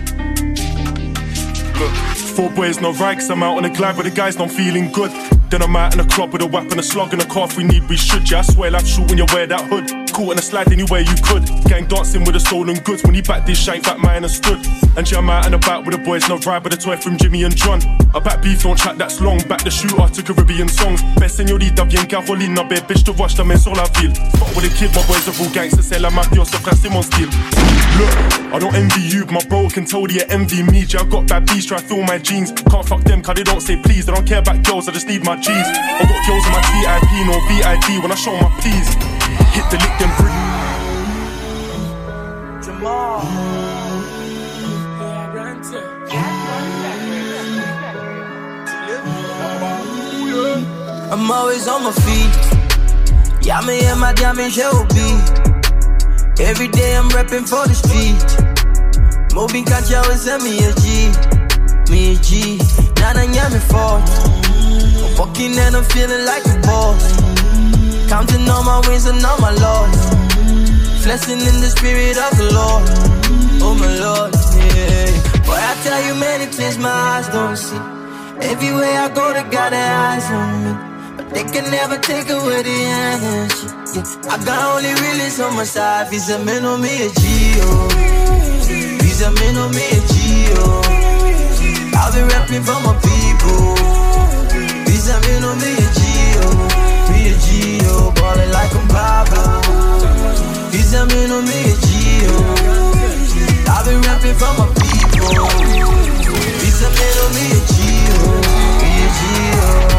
Look, four boys, no rags, I'm out on the glide, but the guys not feeling good. Then I'm out in the club with a weapon, a slug and a cough we need, we should. Yeah, I swear life's short when you wear that hood. Caught in a slide anywhere you could. Gang dancing with the stolen goods. When he backed this shank, back mine and stood. And yeah, I'm out and about with the boys, no ride with a toy from Jimmy and John. I back beef, don't chat that's long. Back the shooter to Caribbean songs. Best señorita, bien Carolina, bad bitch to watch them in sur la ville. Fuck with a kid, my boys are all gangsters. C'est la mafia, so frère, c'est mon style. Look, I don't envy you, but my bro can tell they envy me. Yeah, I got bad beats, try to fill my jeans. Can't fuck them, cause they don't say please. They don't care about girls, I just need my G's. I got girls on my T I P, no V I D when I show my P's. Hit the lick, then bring. Jamal. I'm always on my feet. Yeah, me and my diamond shall be. Every day I'm repping for the street. Mobbing can't you always send me a G. Me a G. Nana nyame fault. I'm fucking and I'm feeling like a boss. Counting all my wins and all my loss. Flexing in the spirit of the Lord. Oh my Lord, yeah. Boy, I tell you many things my eyes don't see. Everywhere I go, they got their eyes on me. But they can never take away the energy. Yeah. I got only realest on my side. He's a man on me a G O. He's a man on me a G O. I've been rapping for my people. He's a man on me a G O. Me a G O. Ballin' like I'm Pablo. He's a man on me a G O. I've been rapping for my people. He's a man on me a G O. Me a G O.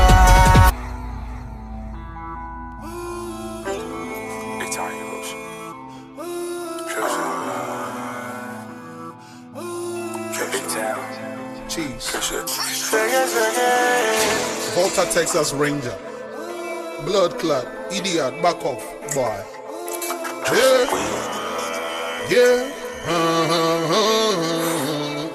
Volta, Texas Ranger. Blood clot, idiot, back off, boy. Yeah, yeah. Uh-huh.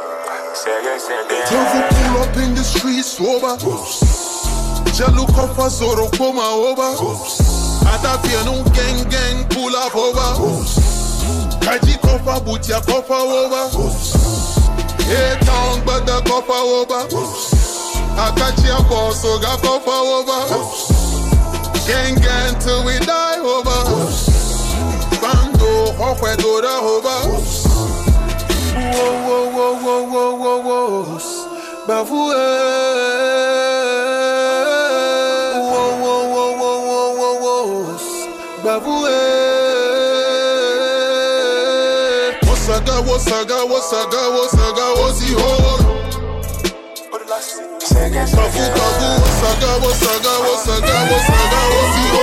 Never pull up in the streets sober. Jalu kofa zoro koma over. Atafia no gang gang pull up over. Kaji kofa butia kofa over. Yeah, town but the kofa over. Akachi a boss so ga kofa over. Gang gang till we die over. Bando hokwe do da over. Whoa whoa whoa whoa whoa whoa whoa. Bavu eh. Whoa whoa whoa whoa whoa whoa whoa. Bavu eh. Wasaga wasaga wasaga wasaga wasi ho. Bavu bavu wasaga wasaga wasaga wasaga wasi ho.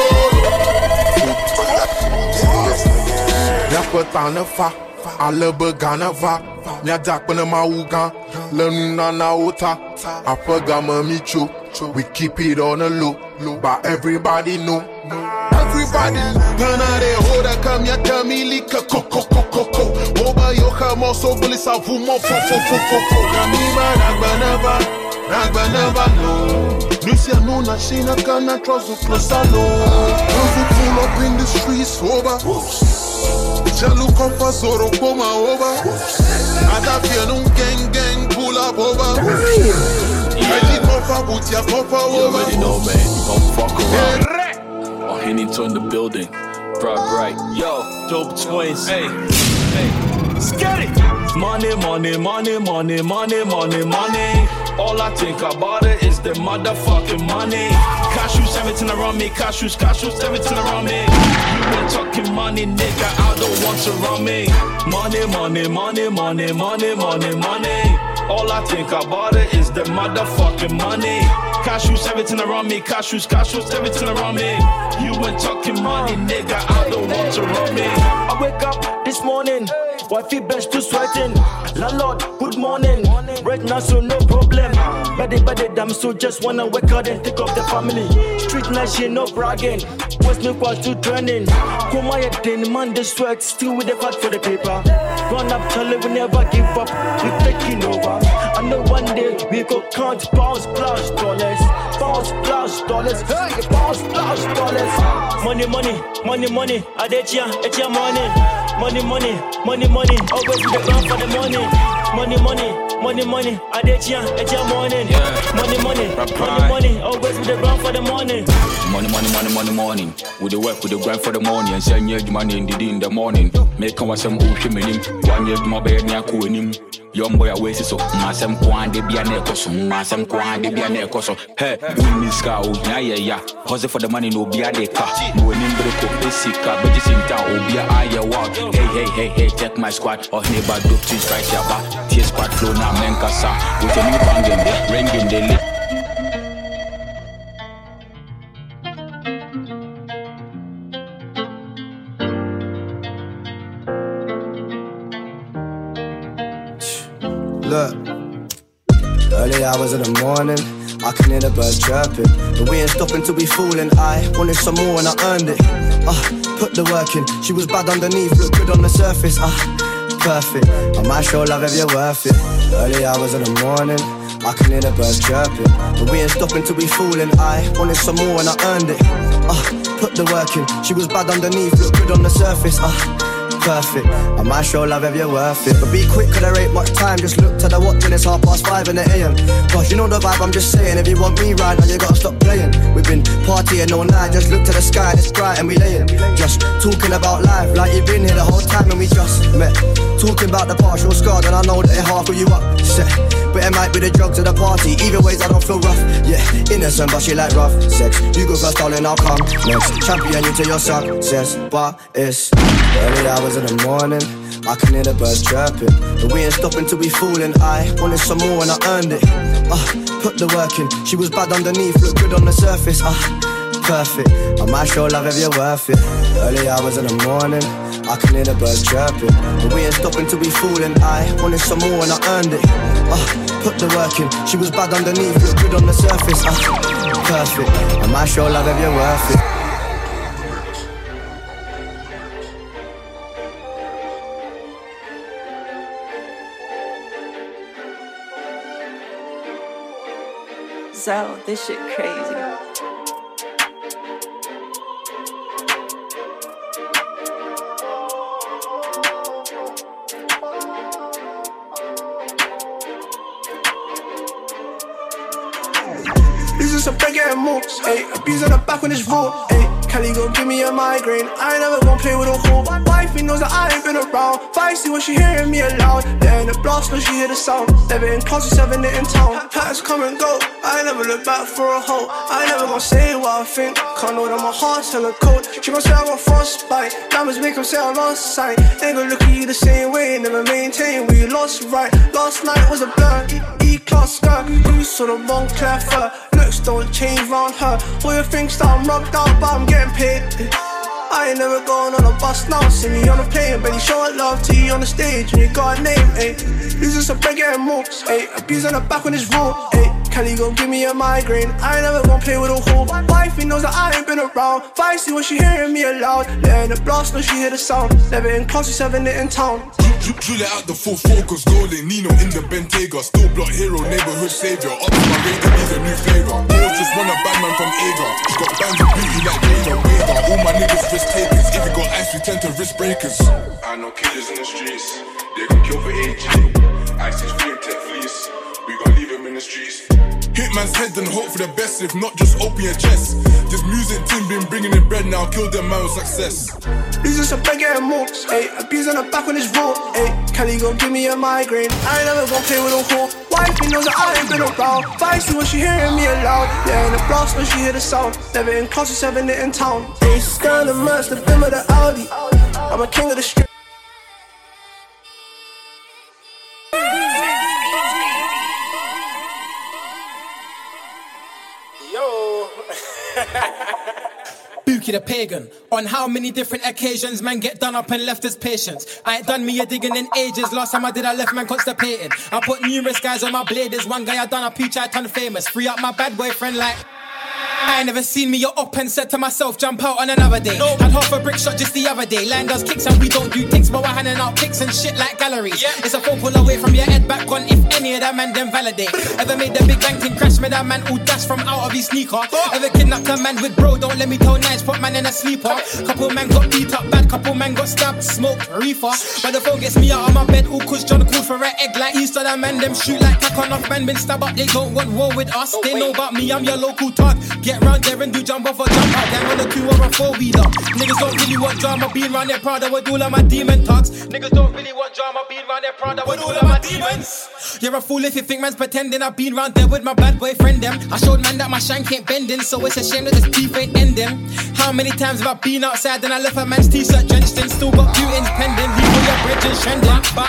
Yapatana fa, alabagana va. Nyadakwana mauga, lenuna na ota. Afagama micho, we keep it on the low, but everybody know. Everybody, gonna de hoda come ya kamilika koko koko koko. Oba yoka moso bulisa vumo fo fo fo fo fo. Kamima nagbanava, nagbanava no. Lucia no na shina kana trozu closalo. When we pull up in the streets sober. Jalu kofa zoro koma over. Atafia no gang gang pull up over. Kaji kofa butia kofa over. You already know, man. You gon' fuck around. Oh, Henny to in the building. Bruh, right. Yo, dope twins. Hey, hey. Let's get it. Money, money, money, money, money, money, money. All I think about it is the motherfucking money. Cashews, everything around me. Cashews, cashews, everything around me. You been talking money, nigga. I don't want to run me. Money, money, money, money, money, money, money. All I think about it is the motherfucking money. Cashews, everything around me. Cashews, cashews, everything around me. You been talking money, nigga. I don't want to run me. I wake up this morning, wifey bench to sweating. Landlord, good morning. Right now, so no problem. Bedded, bedded, I'm so just wanna wake up and take up the family. Street night, she no bragging. What's no quite too trending. Come on, then man, the sweat, still with the fat for the paper. Run up, tell it, we never give up. We taking over. I know one day we go count pounds plus dollars. Pounds plus dollars. Hey, pounds plus dollars. Money, money, money, money. I did ya, it's your money. Money, money, money, money. Always be the ground for the money. Money, money, money, money. I did ya, it's your morning. Money, money, money, money. Always be the ground for the money. Money, money, money, money, morning. With the work, with the grind for the morning. And send you money in the in the morning. Make us some ocean in him. One year, my bed, near cool in him. Young boy, I wait so. Masam Kwan, de be a necoso. Masam Kwan, de be a necoso. Hey, win this car, yeah, yeah, yeah. Hustle for the money, no be a deca. No name break up, basic car, but it's in town, oh, be a higher walk. Hey, hey, hey, hey, check my squad. Or neighbor, dope, cheese, strike your back. Tear squad flow, now, men, kasa. With a new banging, ringing, they lit. Look, early hours of the morning, I can hear the birds chirping, but we ain't stopping till we falling. I wanted some more and I earned it. Ah, uh, put the work in. She was bad underneath, look good on the surface. Ah, uh, perfect. I might show love if you're worth it. Early hours of the morning, I can hear the birds chirping, but we ain't stopping till we falling. I wanted some more and I earned it. Ah, uh, put the work in. She was bad underneath, look good on the surface. Ah. Uh, Perfect. I might show love if you're worth it. But be quick, cause there ain't much time. Just look to the watch and it's half past five in the A M. Gosh, you know the vibe, I'm just saying. If you want me right now, you gotta stop playing. We've been partying all night. Just look to the sky and it's bright and we laying. Just talking about life like you've been here the whole time and we just met. Talking about the partial scar, and I know that it half of you upset. But it might be the drugs of the party. Either ways, I don't feel rough. Yeah, innocent, but she like rough sex. You go first, darling, I'll come next. Champion you to your success, but it's early hours in the morning. I can hear the birds chirping, but we ain't stopping till we falling. I wanted some more and I earned it. Ah, uh, put the work in. She was bad underneath, look good on the surface. Ah, uh, perfect. I might show love if you're worth it. Early hours in the morning, I can hear the birds chirping, but we ain't stopping till we falling. I wanted some more and I earned it. Ah, uh, put the work in. She was bad underneath, look good on the surface. Ah, uh, perfect. I might show love if you're worth it. So, this shit crazy. These are some big ass moves, ayy. Abuse on the back when it's raw, ayy. Kelly gon' give me a migraine. I ain't never gon' play with a whole wifey knows that I ain't been around. Feisty when she hearing me aloud. Letting the blast when she hear the sound. Never in closet, seven it in town. Patterns come and go. I ain't never look back for a hoe. I ain't never gon' say what I think. Can't know that my heart's hella cold. She gon' say I got frostbite. Diamonds make them say I lost sight. Ain't gon' look at you the same way. Never maintain we lost right. Last night was a blur. E-class skirt. You saw the wrong Claire fur. Looks don't change round her. All your things that I'm rubbed out, but I'm getting paid. I ain't never going on a bus now. See me on a plane, but you show love to you on the stage when you got a name, ayy. These are some big ass moves, ayy. Abuse on the back when it's raw, ayy. Kelly gon' give me a migraine. I ain't never gon' play with a whole wifey knows that I ain't been around. Feisty when she hearing me aloud. Letting the blast when she hear the sound. Never in closet, seven it in town. Drill it out the full focus, rolling Nino in the Bentayga. Still block hero, neighborhood savior. Up to my radar, need a new flavor. Bro, just want a bad man from Aga. She got bands of beauty like Jada Vega. All my niggas risk takers. If you got ice, we tend to risk breakers. I know killers in the streets. They gon' kill for A G. Ice is free and tech fleece. We gon' leave him in the streets. Hit man's head and hope for the best, if not just open your chest. This music team been bringing in bread now, kill them man with success. These are some big getting moves, ayy. Abuse on the back on his road, ayy. Kelly gon' give me a migraine. I ain't never gon' play with a hoe. Wifey knows that I ain't been around. Feisty when she hearing me aloud. Yeah, in the blast when she hear the sound. Never in class, seven in town. Ayy, stand the merch, the bim of the Audi. I'm a king of the street. Yo. Buki the pagan. On how many different occasions man get done up and left as patients. I ain't done me a digging in ages. Last time I did I left man constipated. I put numerous guys on my blade. There's one guy I done a peach I turned famous. Free up my bad boyfriend like I ain't never seen me up and said to myself, jump out on another day. No. Had half a brick shot just the other day. Line does kicks and we don't do things, but we're handing out kicks and shit like galleries. Yeah. It's a phone call away from your head back on if any of that man then validate. Ever made the big bang thing crash, made that man all dash from out of his sneaker. Oh. Ever kidnapped a man with bro, don't let me tell nice, put man in a sleeper. Couple man got beat up bad, couple man got stabbed, smoked, reefer. But the phone gets me out of my bed, all cause John called for an egg like Easter. That man them shoot like cack on off, man been stabbed up, they don't want war with us. Oh, they wait. Know about me, I'm your local tug. Get round there and do jump off or jump out, gang on a two or a four wheeler. Niggas don't really want drama, being round their Prada with all of my demon thugs. Niggas don't really want drama, being round their Prada with all of my demons. You're a fool if you think man's pretending. I've been round there with my bad boyfriend them. I showed man that my shank ain't bending, so it's a shame that this teeth ain't ending. How many times have I been outside and I left a man's t-shirt drenched in, still got Putin's pending. Leave all your bridges trending, but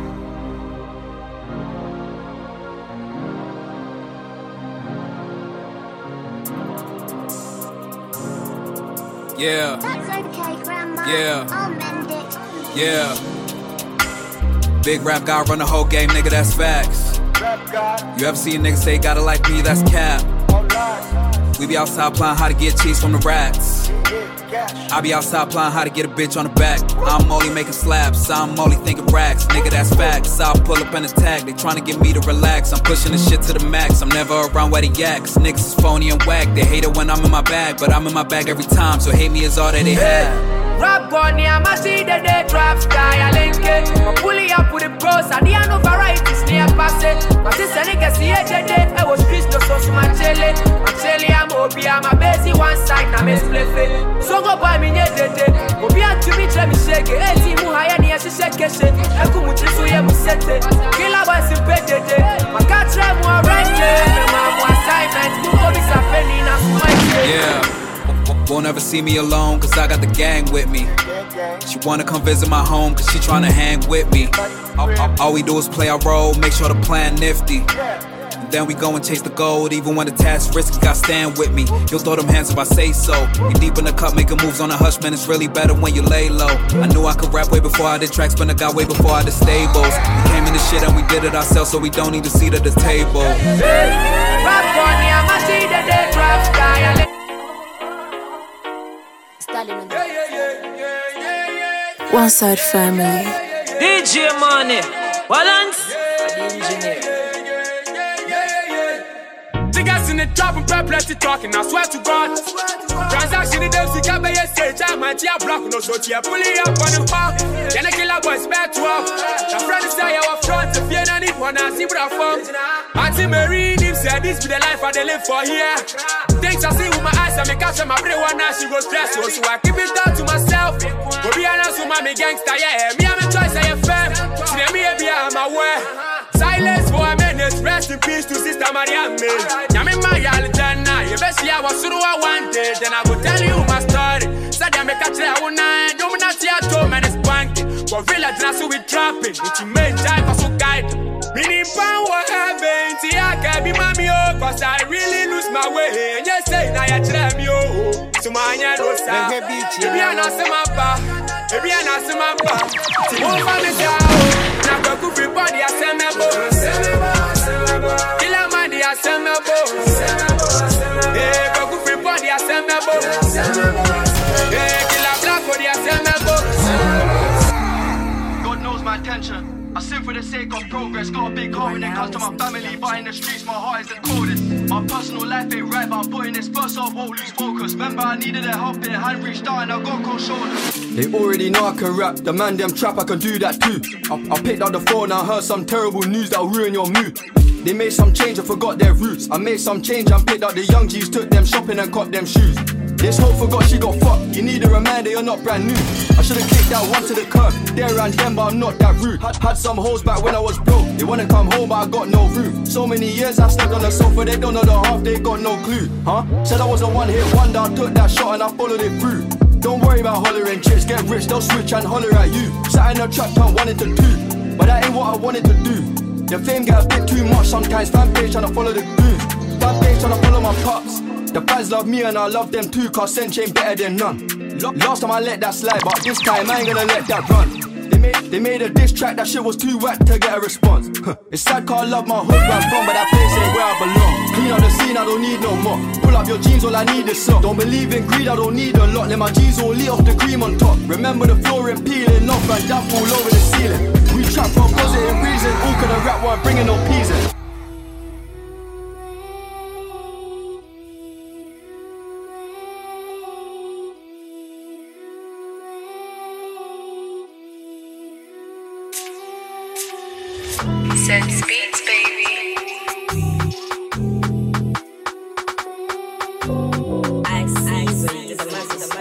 yeah. That's okay, Grandma. Yeah. I'll mend it. Yeah. Big rap guy run the whole game, nigga, that's facts. You ever see a nigga say gotta like me, that's cap. We be outside playing how to get cheese from the rats. I be outside playing how to get a bitch on the back. I'm only making slaps, I'm only thinking racks. Nigga, that's facts. I'll pull up and attack. They tryna get me to relax. I'm pushing the shit to the max. I'm never around where the yaks. Niggas is phony and whack. They hate it when I'm in my bag, but I'm in my bag every time. So hate me is all that they have. Rap gun, yeah, I see the day drop sky, I link it. I'm pulling up with the pros, and the no varieties near pass it. But this a nigga see it, I was Christo, so my chili. My chili, I'm Obi, I'm a busy one side, I'm a split it. So go buy me, yeah, yeah, yeah. Obi, and to me, let me shake it. Hey, see, Muhaya, yeah, she shake it. I come with you, so yeah, we set it. Kill our boys in bed, yeah. My cat try more right there. My mom assignment, who go be something in a smile. Yeah. Won't ever see me alone, cause I got the gang with me. She wanna come visit my home, cause she tryna hang with me. All, all, all we do is play our role, make sure the plan nifty. And then we go and chase the gold, even when the task risky, gotta stand with me. You'll throw them hands if I say so. You deep in the cup, making moves on a hush, man, it's really better when you lay low. I knew I could rap way before I did tracks, but I got way before I did stables. We came in the shit and we did it ourselves, so we don't need a seat at the table. Hey, rap on the I'ma see the day drop sky. One Side Family. D J Money, balance, the engineer. Niggas in the trap and plenty talking, I swear to God. Transaction in them, sick up by your stage, I'm anti-a block, no so cheer, pulling up on the park. Then I kill a boy's back to up. The friend is there, our front, if you don't need one, I see what I found. Auntie Mary, him said this be the life I they live for here. Things I see with my eyes, I make catch my brain one now, she goes stress, so I keep it down to myself. Go be honest with my gangster, yeah, me I'm a choice, I am fam. She let me be, I'm aware. Silence for a minute, rest in peace to Sister Mariam. I'm in my Alexandra, you best see I was through I wanted, then I will tell you my story. Said I make a try one night, don't not see a toe, man, it's banking. For village, now so we trapping, it's your main time for so guide. Meaning power heaven, see I can be mommy, oh, cause I really lose my way. And you say, now you try me, oh, so my hand was out. If you are not some mappa, if you are not some mappa, see one family down. Now go to everybody, I send me a boss. Kill a man, I send me a boss. Hey, go to everybody, I send me a boss. Hey, kill a black body, I send me a boss. God knows my intention. I sin for the sake of progress. Got a big heart when it comes to my family, but in the streets, my heart is the coldest. My personal life ain't right, but I'm putting this first, so I won't lose focus. Remember, I needed their help, their hand reached out, and I got cold shoulders. They already know I can rap, the man them trap, I can do that too. I, I picked up the phone, I heard some terrible news that'll ruin your mood. They made some change and forgot their roots. I made some change and picked up the young G's, took them shopping and copped them shoes. This hoe forgot she got fucked. You need a reminder you're not brand new. I should've kicked that one to the curb. There and them, but I'm not that rude. Had, had some hoes back when I was broke. They wanna come home, but I got no room. So many years I slept on the sofa, they don't know the half, they got no clue. Huh? Said I was a one-hit wonder, I took that shot and I followed it through. Don't worry about hollering chicks, get rich, they'll switch and holler at you. Sat in a trap, turn one into two. But that ain't what I wanted to do. The fame get a bit too much sometimes. Fan page tryna follow the goons. Fan page tryna follow my pups. The fans love me and I love them too, cause Sench ain't better than none. Last time I let that slide, but this time I ain't gonna let that run. They made, they made a diss track, that shit was too whack to get a response. It's sad cause I love my hood where I'm from, but that place ain't where I belong. Clean up the scene, I don't need no more. Pull up your jeans, all I need is sock. Don't believe in greed, I don't need a lot. Let my G's all lit off the cream on top. Remember the flooring peeling off and damp all over the ceiling. We trap for a positive reason, all could have rap while bringing no peas in. Sense Beats, baby. I see the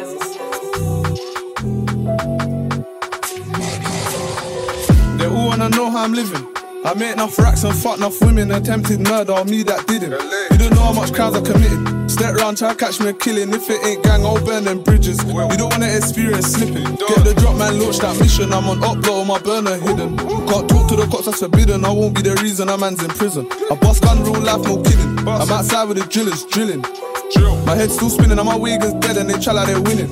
They all wanna know how I'm living. I made enough racks and fuck enough women. Attempted murder on me that didn't. You don't know how much crimes I committed. Step round, try to catch me a killing. If it ain't gang, I'll burn them bridges. You don't wanna experience slipping. Get the drop, man, launch that mission. I'm on upload, my burner hidden. Can't talk to the cops, that's forbidden. I won't be the reason a man's in prison. I bust gun, real life, no kidding. I'm outside with the drillers, drilling. My head's still spinning, and my wig is dead, and they try like they're winning.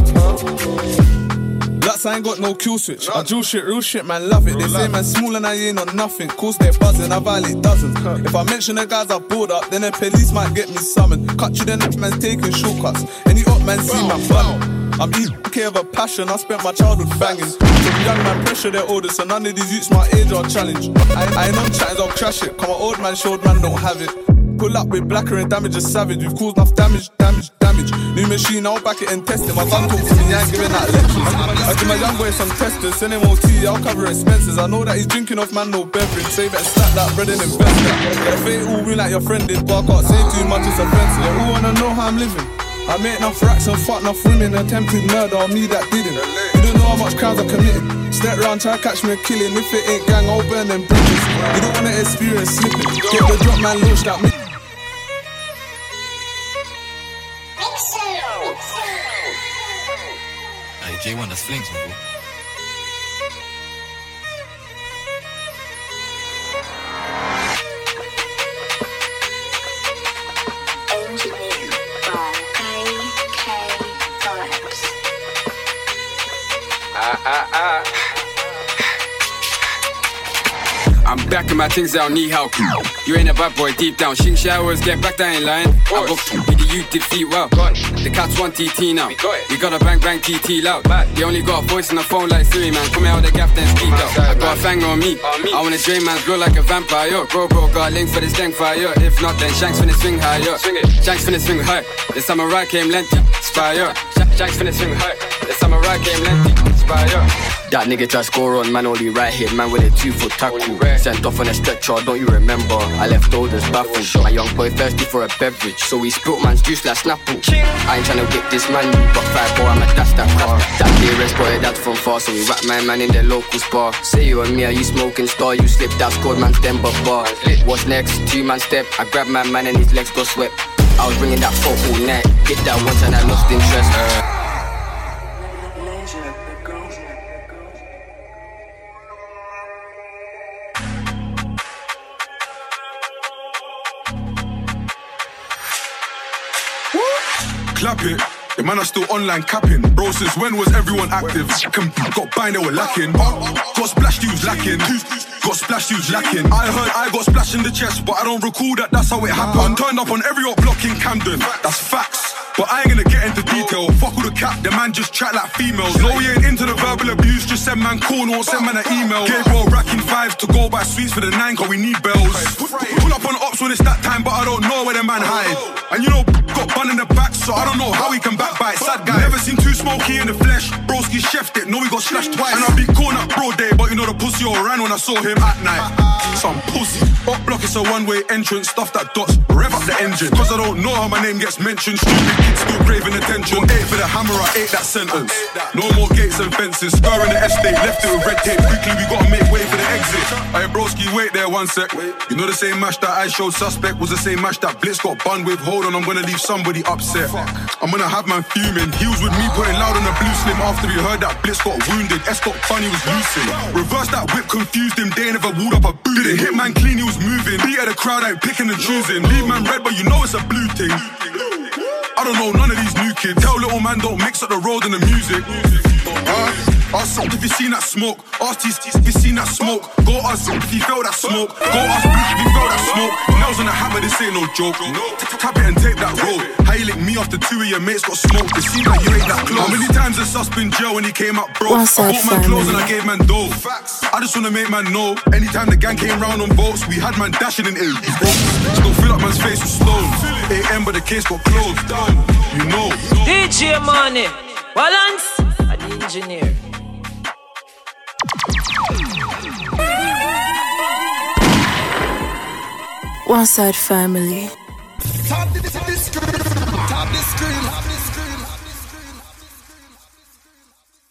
Lats, I ain't got no kill switch. I drill shit, real shit, man, love it. They say man small and I ain't on nothing. Course they're buzzing, I violate dozens. If I mention the guys I board up, then the police might get me summoned. Cut you, then the man's taking shortcuts. Any up man see man fun. I'm easy of a passion, I spent my childhood banging. Some young man pressure their orders, so none of these youths my age are challenge. I, I ain't on chatters, I'll crash it. Come my old man showed man don't have it. Pull up with blacker and damage is savage. We've caused enough damage, damage, damage. New machine, I'll back it and test it. My gun talks to me, I ain't giving out lectures. I give my young boy some testers, send him O T, I'll cover expenses. I know that he's drinking off man, no beverage. Save it, slap that bread and invest that. If it all win like your friend did, but I can't say too much, it's offensive. They all wanna know how I'm living. I made enough racks and fuck enough women. Attempted murder on me that didn't. You don't know how much crimes I committed. Step round, try to catch me a killing. If it ain't gang, I'll burn them bridges. You don't wanna experience slipping. Get the drop, man, launch that me. Hey, J one, that's flings, bro. Engineered by A K Vibes. Ah, ah, ah. I'm back in my things, I don't need help. You ain't a bad boy deep down. Shing showers, get back, I ain't lying. I go with the youth defeat well. The cats want T T now. We got a bang bang T T loud. They only got a voice on the phone like Siri, man. Come out of the gaff, then speak out. I got a fang on me. I wanna drain man's blow like a vampire. Bro, bro, got a link for this dang fire. If not, then Shanks finna swing higher. Shanks finna swing high. The samurai came lengthy. Spire. Shanks finna swing high. The samurai came lengthy. Spire. That nigga try score on, man only right hit, man with a two foot tackle. Sent off on a stretcher, don't you remember? I left orders baffled. My young boy thirsty for a beverage, so he spilt man's juice like Snapple. I ain't tryna whip this man, you got five boy, I'ma dash that car. That day rest boy, that's from far, so we rap my man in the local spa. Say you and me, are you smoking star? You slipped out, scored man's Denver bar. What's next? Two man step, I grab my man and his legs got swept. I was bringing that fuck all night, hit that once and I lost interest. uh. Clap it. The man are still online capping. Bro, since when was everyone active? Got bind, they were lacking. Got splashed, you was lacking. Got splashed, you was lacking. I heard I got splashed in the chest, but I don't recall that that's how it happened. Turned up on every up block in Camden. That's facts. But I ain't gonna get into detail. Fuck all the cap, the man just chat like females. No, he ain't into the verbal abuse. Just send man call, no, send man an email. Gabriel racking fives to go buy sweets for the nine, cause we need bells. Pull up on ops when it's that time, but I don't know where the man hide. And you know, got bun in the back, so I don't know how he can backbite. Sad guy, never seen too smoky in the flesh. Broski chefed it, know he got slashed twice. And I be calling up bro day, but you know the pussy all ran when I saw him at night. Some pussy. Up block, it's a one-way entrance. Stuff that dots, rev up the engine. Cause I don't know how my name gets mentioned. Stupid kids still craving attention. Eight for the hammer, I ate that sentence. No more gates and fences. Spurring the estate, left it with red tape. Quickly, we gotta make way for the exit. Hey broski, wait there one sec. You know the same match that I showed suspect was the same match that Blitz got bun with. Hold on, I'm gonna leave somebody upset. I'm gonna have man fuming. He was with me putting loud on the blue slim after he heard that Blitz got wounded. S got funny, was loosing. Reverse that whip, confused him. They never walled up a boot. Didn't hit man clean, he was moving. Beat at the crowd, ain't picking and choosing. Leave man red, but you know it's a blue thing. I don't know none of these new kids. Tell little man don't mix up the road and the music. Uh, ask if you seen that smoke. Ask these if you seen that smoke. Go ask if you felt that smoke. Go ask if you felt that smoke. Nails on the hammer, this ain't no joke. Tap it and take that road. How you lick me after two of your mates got smoked? It seems like you ain't that close. How many times a sus been jail when he came out broke? I bought man clothes and I gave man dough. I just wanna make man know. Anytime the gang came round on votes, we had man dashing in ill. Still fill up man's face with stones. A M but the case got closed. You know. D J Money, balance, and engineer. One Side Family. Top this screen, top this screen.